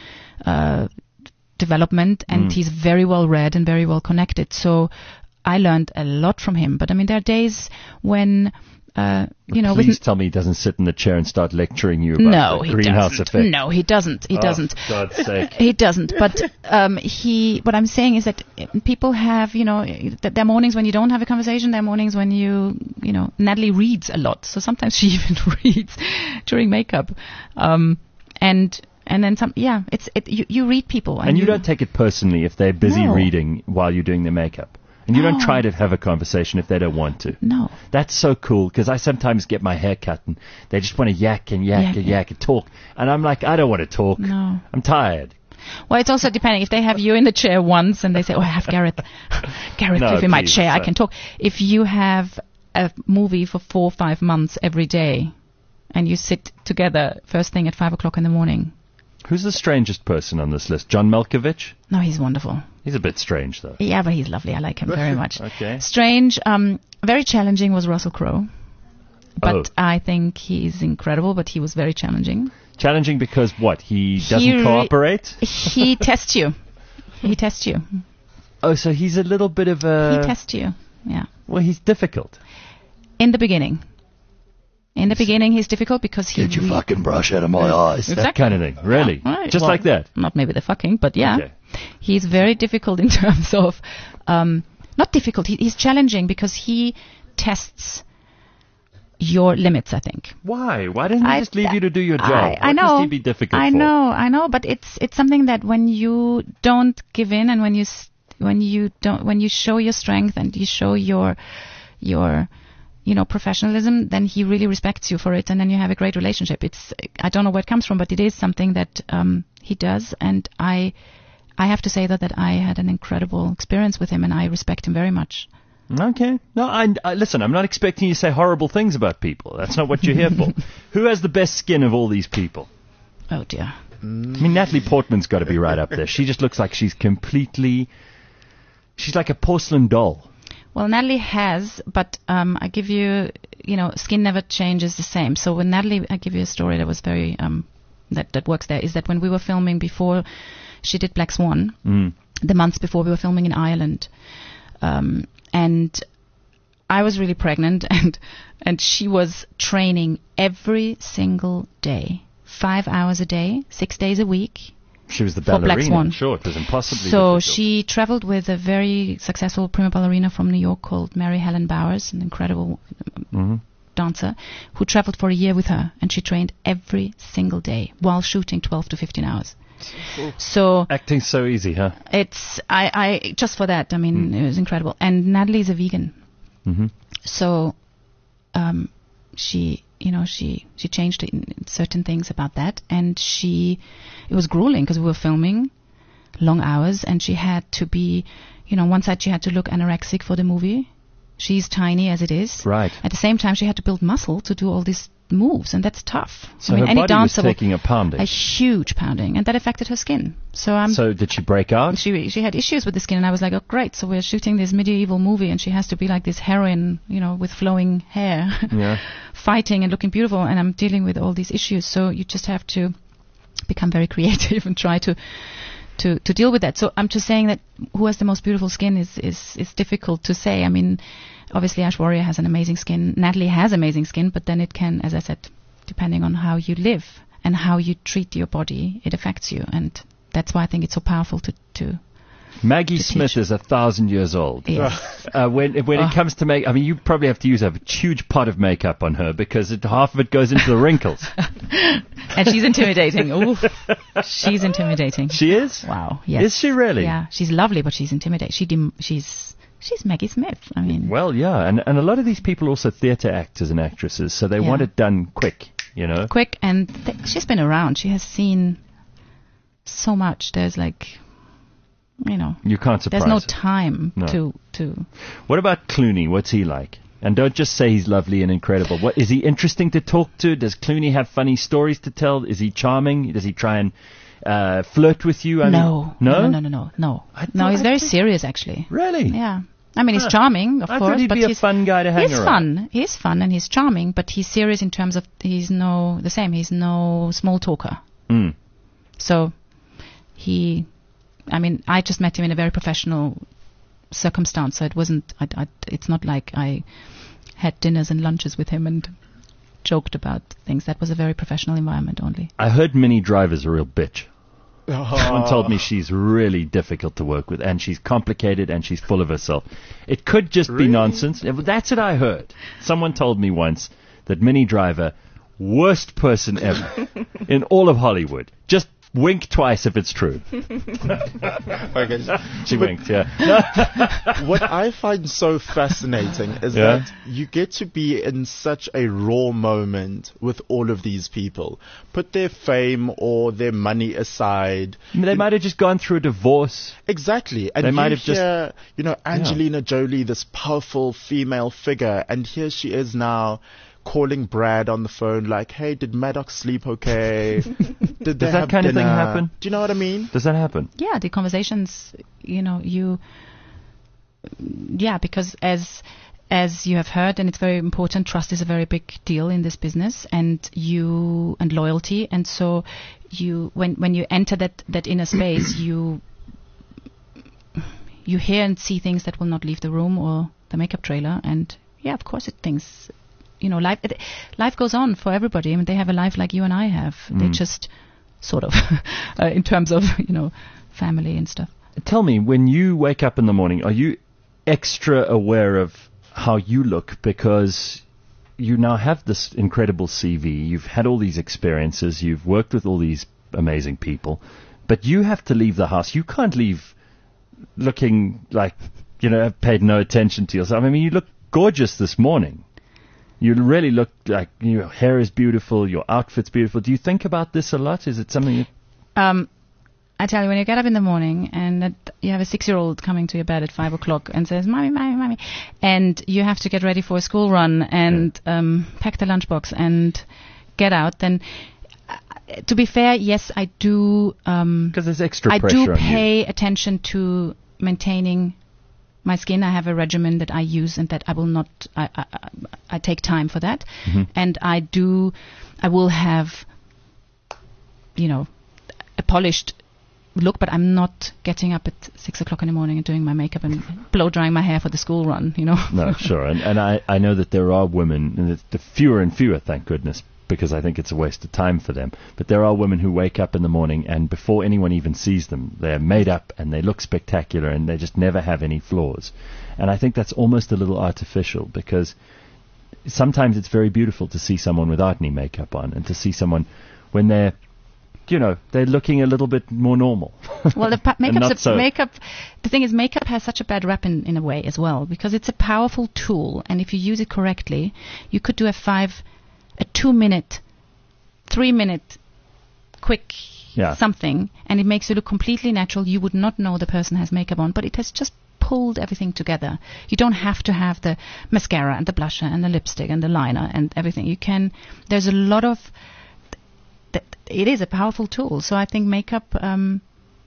uh, development, and mm. he's very well read and very well connected. So I learned a lot from him. But I mean, there are days when, uh, you know, please tell me he doesn't sit in the chair and start lecturing you about no, the he greenhouse doesn't. effect. No, he doesn't. He oh, doesn't. For God's sake. He doesn't. But um, he. What I'm saying is that people have, you know, that there are mornings when you don't have a conversation. There are mornings when you, you know, Natalie reads a lot, so sometimes she even reads during makeup, um, and. And then some, yeah, it's it, you, you read people. And, and you, you don't take it personally if they're busy no. reading while you're doing their makeup. And you no. don't try to have a conversation if they don't want to. No. That's so cool, because I sometimes get my hair cut and they just want to yak and yak, yak and yak and talk. And I'm like, I don't want to talk. No. I'm tired. Well, it's also depending. If they have you in the chair once and they say, oh, I have Gareth, Gareth no, Cliff in my please, chair, so. I can talk. If you have a movie for four or five months every day and you sit together first thing at five o'clock in the morning. Who's the strangest person on this list? John Malkovich? No, he's wonderful. He's a bit strange, though. Yeah, but he's lovely. I like him very much. Okay. Strange, um, very challenging was Russell Crowe. But oh. I think he's incredible, but he was very challenging. Challenging because what? He doesn't he re- cooperate? He tests you. He tests you. Oh, so he's a little bit of a... He tests you, yeah. Well, he's difficult. In the beginning. In the beginning, he's difficult because he... Get your re- fucking brush out of my eyes. Exactly. That kind of thing. Really? Yeah, right. Just well, like that? Not maybe the fucking, but yeah. Okay. He's very difficult in terms of... Um, not difficult, he, he's challenging because he tests your limits, I think. Why? Why didn't he I, just leave you to do your job? I, I what know. must he be difficult I for? know, I know, but it's it's something that when you don't give in and when you when you don't when you show your strength and you show your your you know professionalism, then he really respects you for it, and then you have a great relationship. It's I don't know where it comes from, but it is something that um, he does, and I I have to say that that I had an incredible experience with him, and I respect him very much. Okay. No, I, I, listen, I'm not expecting you to say horrible things about people. That's not what you're here for. Who has the best skin of all these people? Oh, dear. Mm. I mean, Natalie Portman's got to be right up there. She just looks like she's completely... She's like a porcelain doll. Well, Natalie has, but um, I give you, you know, skin never changes the same. So when Natalie, I give you a story that was very, um, that, that works there, is that when we were filming before she did Black Swan, mm. the months before we were filming in Ireland. Um, and I was really pregnant, and and she was training every single day, five hours a day, six days a week. She was the for Black ballerina. Swan. Sure, it was impossibly So difficult. she traveled with a very successful prima ballerina from New York called Mary Helen Bowers, an incredible hmm dancer, who traveled for a year with her, and she trained every single day while shooting twelve to fifteen hours. So Acting's so easy, huh? it's I, I just for that, I mean, it was incredible. And Natalie's a vegan, hmm so um, she, you know, she she changed in, in certain things about that, and she it was grueling because we were filming long hours, and she had to be, you know, on one side she had to look anorexic for the movie. She's tiny as it is. Right. At the same time, she had to build muscle to do all these moves, and that's tough. So I mean, her any body was dancer will- taking a pounding. a huge pounding, and that affected her skin. So I'm. So did she break out? she she had issues with the skin, and I was like, oh great, so we're shooting this medieval movie, and she has to be like this heroine, you know, with flowing hair, Yeah. fighting and looking beautiful, and I'm dealing with all these issues. So you just have to become very creative and try to to to deal with that. So I'm just saying that who has the most beautiful skin is is is difficult to say. I mean, obviously Aishwarya has an amazing skin, Natalie has amazing skin, but then it can, as I said, depending on how you live and how you treat your body, it affects you, and that's why I think it's so powerful to to. Maggie to Smith teach. is a thousand years old. Yes. Uh, when when Oh. it comes to make, I mean, you probably have to use a huge pot of makeup on her because it, half of it goes into the wrinkles. And she's intimidating. Ooh, she's intimidating. She is? Wow. Yes. Is she really? Yeah, she's lovely, but she's intimidating. She dim- she's she's Maggie Smith. I mean, Well, yeah, and and a lot of these people are also theatre actors and actresses, so they Yeah. want it done quick, you know. quick, and th- she's been around. She has seen so much. There's like, you know, You can't surprise. there's no her. time No. to to. What about Clooney? What's he like? And don't just say he's lovely and incredible. What is he interesting to talk to? Does Clooney have funny stories to tell? Is he charming? Does he try and uh, flirt with you? I No, mean, no, no, no, no, no, no. I No, thought- he's I very think- serious, actually. Really? Yeah. I mean, he's Huh. charming, of I course, thought he'd but be a he's fun guy to hang he's around. fun. He's fun and he's charming, but he's serious in terms of he's no the same. He's no small talker. Mm. So he, I mean, I just met him in a very professional circumstance. So it wasn't. I, I, it's not like I had dinners and lunches with him and joked about things. That was a very professional environment only. I heard Minnie Driver's a real bitch. Someone Oh. told me she's really difficult to work with, and she's complicated, and she's full of herself. It could just be Really? nonsense. Yeah, but That's what I heard. Someone told me once that Minnie Driver, worst person ever in all of Hollywood. Just wink twice if it's true. Okay. She But winked, yeah. What I find so fascinating is Yeah. that you get to be in such a raw moment with all of these people. Put their fame or their money aside. They might have just gone through a divorce. Exactly. And They you might have just- hear, you know, Angelina Jolie, this powerful female figure, and here she is now calling Brad on the phone like, hey, did Maddox sleep okay? Did they Does that have kind of thing dinner?" happen? Do you know what I mean? Does that happen? Yeah, the conversations, you know, you, yeah, because as as you have heard, and it's very important, trust is a very big deal in this business, and you and loyalty, and so you when when you enter that that inner space, you you hear and see things that will not leave the room or the makeup trailer, and yeah, of course, it things, you know, life it, life goes on for everybody. I mean, they have a life like you and I have. They Mm. just sort of, uh, in terms of you know, family and stuff. Tell me, when you wake up in the morning, are you extra aware of how you look because you now have this incredible C V, you've had all these experiences, you've worked with all these amazing people, but you have to leave the house. You can't leave looking like, you know, have paid no attention to yourself. I mean, you look gorgeous this morning. You really look like your hair is beautiful, your outfit's beautiful. Do you think about this a lot? Is it something you... Um, I tell you, when you get up in the morning and that you have a six-year-old coming to your bed at five o'clock and says, "Mommy, mommy, mommy," and you have to get ready for a school run and um, pack the lunchbox and get out, then, uh, to be fair, yes, I do. Um, Because there's extra I pressure do on you. pay attention to maintaining my skin. I have a regimen that I use and that I will not. I I, I, I take time for that, Mhm. and I do. I will have, you know, a polished look, but I'm not getting up at six o'clock in the morning and doing my makeup and blow drying my hair for the school run, you know. No, sure. And, and I, I know that there are women, and it's the fewer and fewer, thank goodness, because I think it's a waste of time for them. But there are women who wake up in the morning and before anyone even sees them, they're made up and they look spectacular and they just never have any flaws. And I think that's almost a little artificial, because sometimes it's very beautiful to see someone without any makeup on and to see someone when they're, you know, they're looking a little bit more normal. Well, the pa- And makeup's not a, so- makeup. The thing is, makeup has such a bad rap in, in a way as well, because it's a powerful tool, and if you use it correctly, you could do a five, a two-minute, three-minute, quick Yeah. something, and it makes you look completely natural. You would not know the person has makeup on, but it has just pulled everything together. You don't have to have the mascara and the blusher and the lipstick and the liner and everything. You can. There's a lot of. Th- it is a powerful tool. So I think makeup um,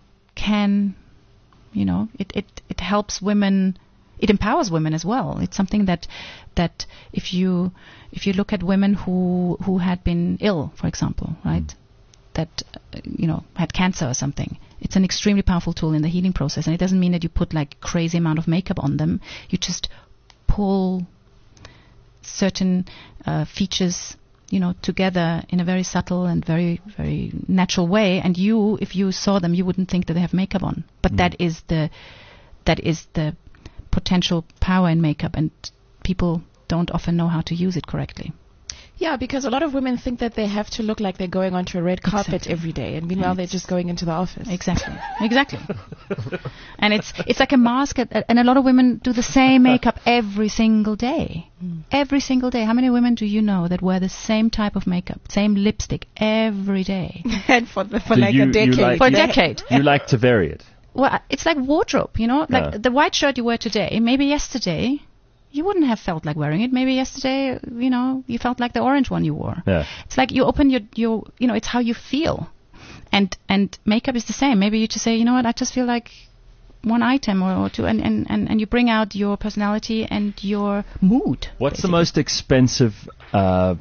can, you know, it, it, it helps women. It empowers women as well. It's something that that if you if you look at women who who had been ill, for example, right, mm. that uh, you know had cancer or something, it's an extremely powerful tool in the healing process. And it doesn't mean that you put like crazy amount of makeup on them. You just pull certain uh, features, you know, together in a very subtle and very, very natural way. And you, if you saw them, you wouldn't think that they have makeup on. But mm. that is the that is the potential power in makeup, and people don't often know how to use it correctly. Yeah, because a lot of women think that they have to look like they're going onto a red carpet Exactly. every day, and meanwhile And they're just going into the office. Exactly, exactly. And it's it's like a mask, at, and a lot of women do the same makeup every single day. Mm. Every single day. How many women do you know that wear the same type of makeup, same lipstick every day? And for, the, for So like you- a you decade. like- For a you- decade. You like to vary it. Well, it's like wardrobe, you know? Like Yeah. the white shirt you wear today, maybe yesterday you wouldn't have felt like wearing it. Maybe yesterday, you know, you felt like the orange one you wore. Yeah. It's like you open your, your you know, it's how you feel. And and makeup is the same. Maybe you just say, you know what, I just feel like one item or, or two, and, and, and, and you bring out your personality and your mood. What's the basically. most expensive uh,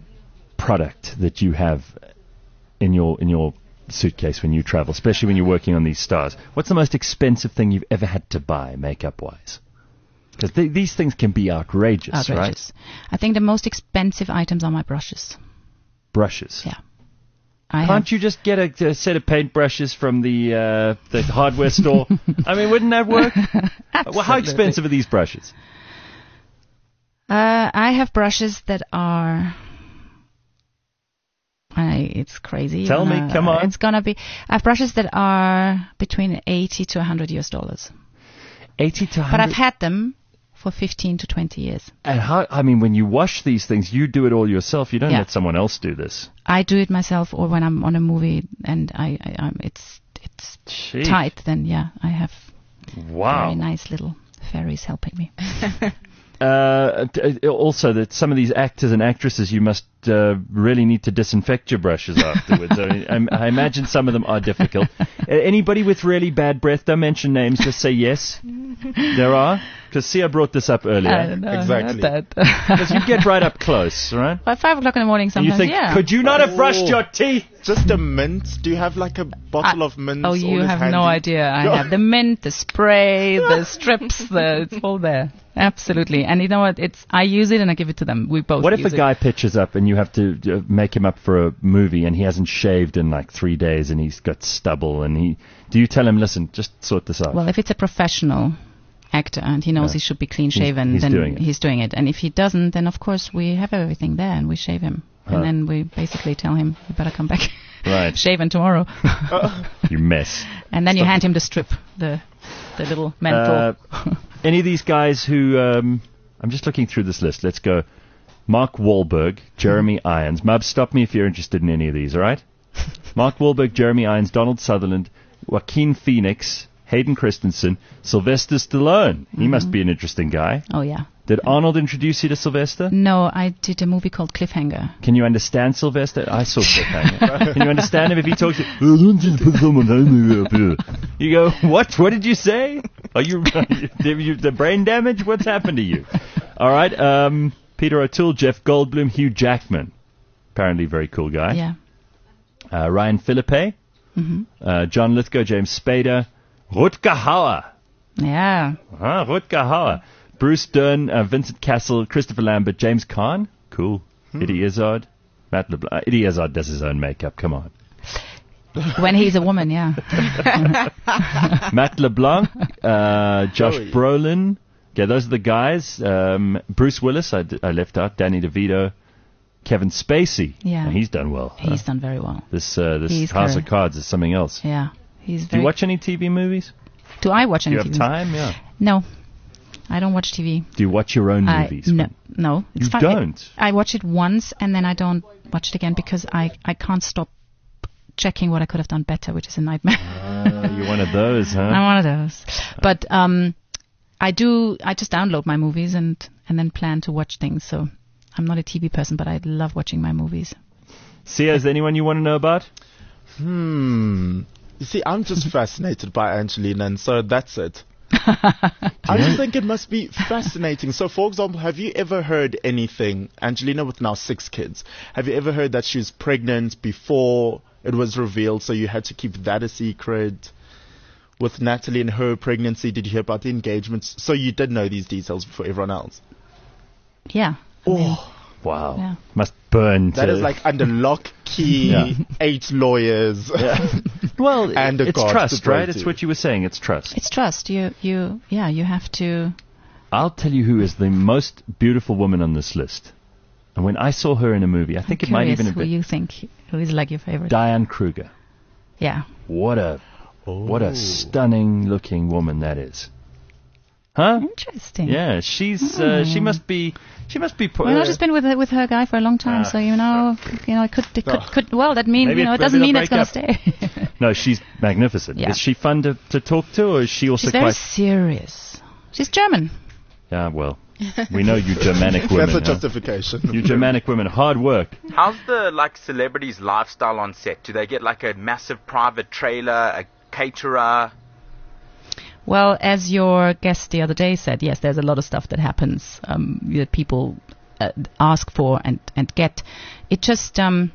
product that you have in your in your suitcase when you travel, especially when you're working on these stars? What's the most expensive thing you've ever had to buy, makeup-wise? Because th- these things can be outrageous, Outrageous. I think the most expensive items are my brushes. right? Brushes. Yeah. I Can't have, you just get a, a set of paint brushes from the uh, the hardware store? I mean, wouldn't that work? Well, how expensive are these brushes? Uh, I have brushes that are. I, it's crazy. Tell me, Uh, come on. It's gonna be. I have brushes that are between eighty to a hundred U S dollars, eighty to one but hundred. I've had them for fifteen to twenty years. And how? I mean, when you wash these things, you do it all yourself. You don't Yeah. let someone else do this. I do it myself, or when I'm on a movie and I, I I'm, it's it's Jeez. tight. Then yeah, I have Wow. very nice little fairies helping me. Uh, t- uh, also, that some of these actors and actresses, you must uh, really need to disinfect your brushes afterwards. I, mean, I, I imagine some of them are difficult. Uh, anybody with really bad breath, don't mention names, just say yes. There are? Because Sia brought this up earlier. know, Exactly. Because you get right up close, right? By five o'clock in the morning, And sometimes. you think, yeah. could you not have brushed Oh. your teeth? Just a mint? Do you have like a bottle I- of mint? Oh, you always have handy? no idea. I have the mint, the spray, the strips, the, it's all there. Absolutely. And you know what? It's I use it and I give it to them. We both What if use a guy pitches up and you have to uh, make him up for a movie and he hasn't shaved in like three days and he's got stubble and he... Do you tell him, listen, just sort this out? Well, if it's a professional actor and he knows Yeah. he should be clean shaven, he's then doing it. he's doing it. And if he doesn't, then of course we have everything there and we shave him. Huh. And then we basically tell him, you better come back Right. shaven tomorrow. You mess. And then you hand him the strip, the the little menthol. Uh, any of these guys who... Um, I'm just looking through this list. Let's go. Mark Wahlberg, Jeremy Irons. Mub, stop me if you're interested in any of these, all right? Mark Wahlberg, Jeremy Irons, Donald Sutherland, Joaquin Phoenix, Hayden Christensen, Sylvester Stallone. He must be an interesting guy. Oh, yeah. Did Arnold introduce you to Sylvester? No, I did a movie called Cliffhanger. Can you understand Sylvester? I saw Cliffhanger. Can you understand him if he talks? "Oh, don't just put someone up here." You go, what? What did you say? Are you, did you the brain damage? What's happened to you? All right. Um, Peter O'Toole, Jeff Goldblum, Hugh Jackman. Apparently, very cool guy. Yeah. Uh, Ryan Philippe. hmm uh, John Lithgow, James Spader, Rutger Hauer. Yeah. Ah, Rutger Hauer. Bruce Dern, uh, Vincent Castle, Christopher Lambert, James Caan. Cool. Hmm. Eddie Izzard. Matt LeBlanc. Uh, Eddie Izzard does his own makeup. Come on. When he's a woman, yeah. Matt LeBlanc, uh, Josh Joey. Brolin. Yeah, those are the guys. Um, Bruce Willis, I, d- I left out. Danny DeVito. Kevin Spacey. Yeah. Now, he's done well. He's huh? done very well. This uh, this He's House correct. of Cards is something else. Yeah. He's Do very. you watch any T V movies? Do I watch Do any you T have V? time? Yeah. No. I don't watch T V. Do you watch your own I, movies? no, no. It's You fine. don't? I watch it once and then I don't watch it again because I, I can't stop checking what I could have done better, which is a nightmare. Uh, you're one of those, huh? I'm one of those. But um, I do. I just download my movies and and then plan to watch things. So I'm not a T V person, but I love watching my movies. Sia, is there anyone you want to know about? Hmm. You see, I'm just fascinated by Angelina, and so that's it. I just think it must be fascinating. So, for example, have you ever heard anything, Angelina with now six kids, have you ever heard that she was pregnant before it was revealed, so you had to keep that a secret? With Natalie and her pregnancy, did you hear about the engagements? So you did know these details before everyone else? Yeah. I mean, Oh, Wow. Yeah. Must burn. that to- is like under lock, key, Yeah. eight lawyers. Well, and a it's God trust, to pray right? to. It's what you were saying. It's trust. it's trust. You you yeah. You have to. I'll tell you who is the most beautiful woman on this list. And when I saw her in a movie, I think I'm it might curious even have who been you think who is like your favorite. Diane Kruger. Yeah. What a what Oh. a stunning looking woman that is. Huh? Interesting. Yeah, she's uh, she must be she must be. Well, I've just been with her, with her guy for a long time, Ah, so you know, you know, it could, it could, Oh. could. Well, that mean Maybe you know, it- it doesn't maybe mean they'll it's going to break stay. No, she's magnificent. Yeah. Is she fun to, to talk to, or is she also She's very quite? serious. She's German. Yeah, well, we know you Germanic women. That's a huh? justification. You Germanic women, hard work. How's the like celebrities' lifestyle on set? Do they get like a massive private trailer, a caterer? Well, as your guest the other day said, yes, there's a lot of stuff that happens um, that people uh, ask for and, and get. It just, um,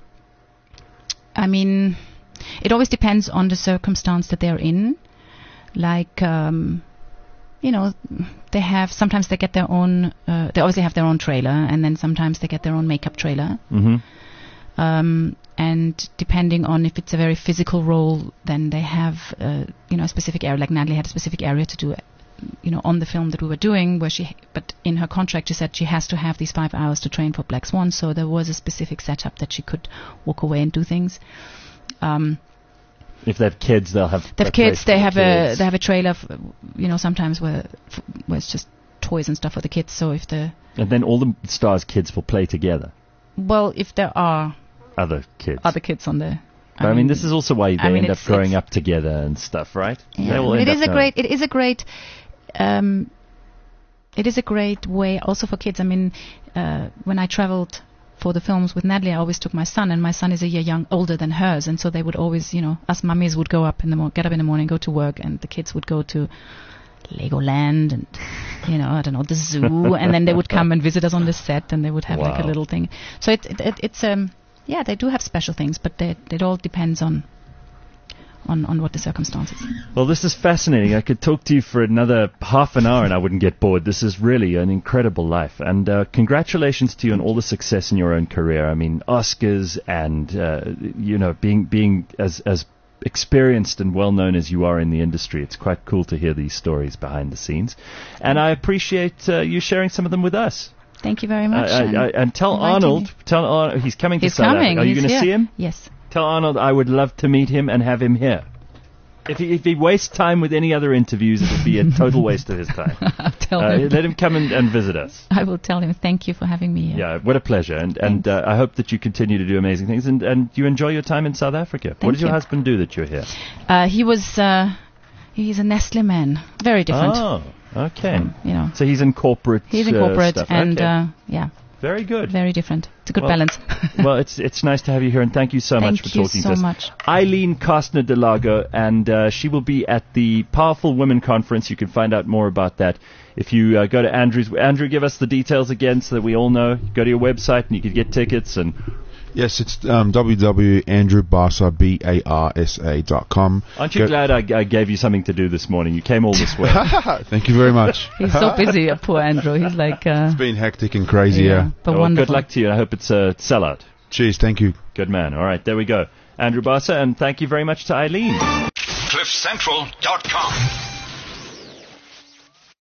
I mean, it always depends on the circumstance that they're in. Like, um, you know, they have, sometimes they get their own, uh, they obviously have their own trailer, and then sometimes they get their own makeup trailer. Mm-hmm. Um, and depending on if it's a very physical role, then they have, uh, you know, a specific area. Like Natalie had a specific area to do, you know, on the film that we were doing, where she, but in her contract she said she has to have these five hours to train for Black Swan. So there was a specific setup that she could walk away and do things. Um, If they have kids, they'll have. they a have kids. place They for the have a kids. they have a trailer, f- you know, sometimes where f- where it's just toys and stuff for the kids. So if the And then all the stars' kids will play together. well, if there are Other kids. other kids on the, But I mean, this is also why they I mean, end up it's- growing it's- up together and stuff, right? They Yeah. will It end is up a knowing. great. It is a great. Um, it is a great way also for kids. I mean, uh, when I traveled for the films with Natalie, I always took my son, and my son is a year young older than hers, and so they would always, you know, us mummies would go up in the mo- get up in the morning, go to work, and the kids would go to Legoland and, you know, I don't know, the zoo, and then they would come and visit us on the set, and they would have like a Wow. little thing. So it, it, it it's um yeah, they do have special things, but they, it all depends on. On, on what the circumstances. Well, this is fascinating. I could talk to you for another half an hour and I wouldn't get bored. This is really an incredible life. And uh, congratulations to you on all the success in your own career. I mean, Oscars and, uh, you know, being being as, as experienced and well known as you are in the industry. It's quite cool to hear these stories behind the scenes. And I appreciate uh, you sharing some of them with us. Thank you very much. Uh, and I, I, and tell inviting Arnold, me. tell Arnold, he's coming to He's South coming. Africa. Are you He's going to here. see him? Yes. Tell Arnold I would love to meet him and have him here. If he, if he wastes time with any other interviews, it would be a total waste of his time. I'll tell Uh, him. let him come and, and visit us. I will tell him. Thank you for having me here. Yeah, what a pleasure. And and uh, I hope that you continue to do amazing things and, and you enjoy your time in South Africa. what Thank did your you. husband do that you're here? Uh, he was. Uh, he's a Nestle man. Very different. Oh, okay. Um, you know. So he's in corporate He's in uh, corporate stuff. and Okay. uh, yeah, Very good. very different. It's a good Well, balance. Well, it's it's nice to have you here, and thank you so much Thank for you talking so to us. much. Eileen Kastner Delago, and uh, she will be at the Powerful Women Conference. You can find out more about that if you uh, go to Andrew's. Andrew, give us the details again so that we all know. Go to your website and you can get tickets and Yes, it's um, w w w dot andrew barsa b a r s a dot com. Aren't you Go- glad I, I gave you something to do this morning? You came all this way. Thank you very much. He's so busy, poor Andrew. He's like, uh, It's been hectic and crazy, yeah. but Well, wonderful. good luck to you. I hope it's a sellout. Cheers, thank you. Good man. All right, there we go. Andrew Barsa, and thank you very much to Eileen. cliff central dot com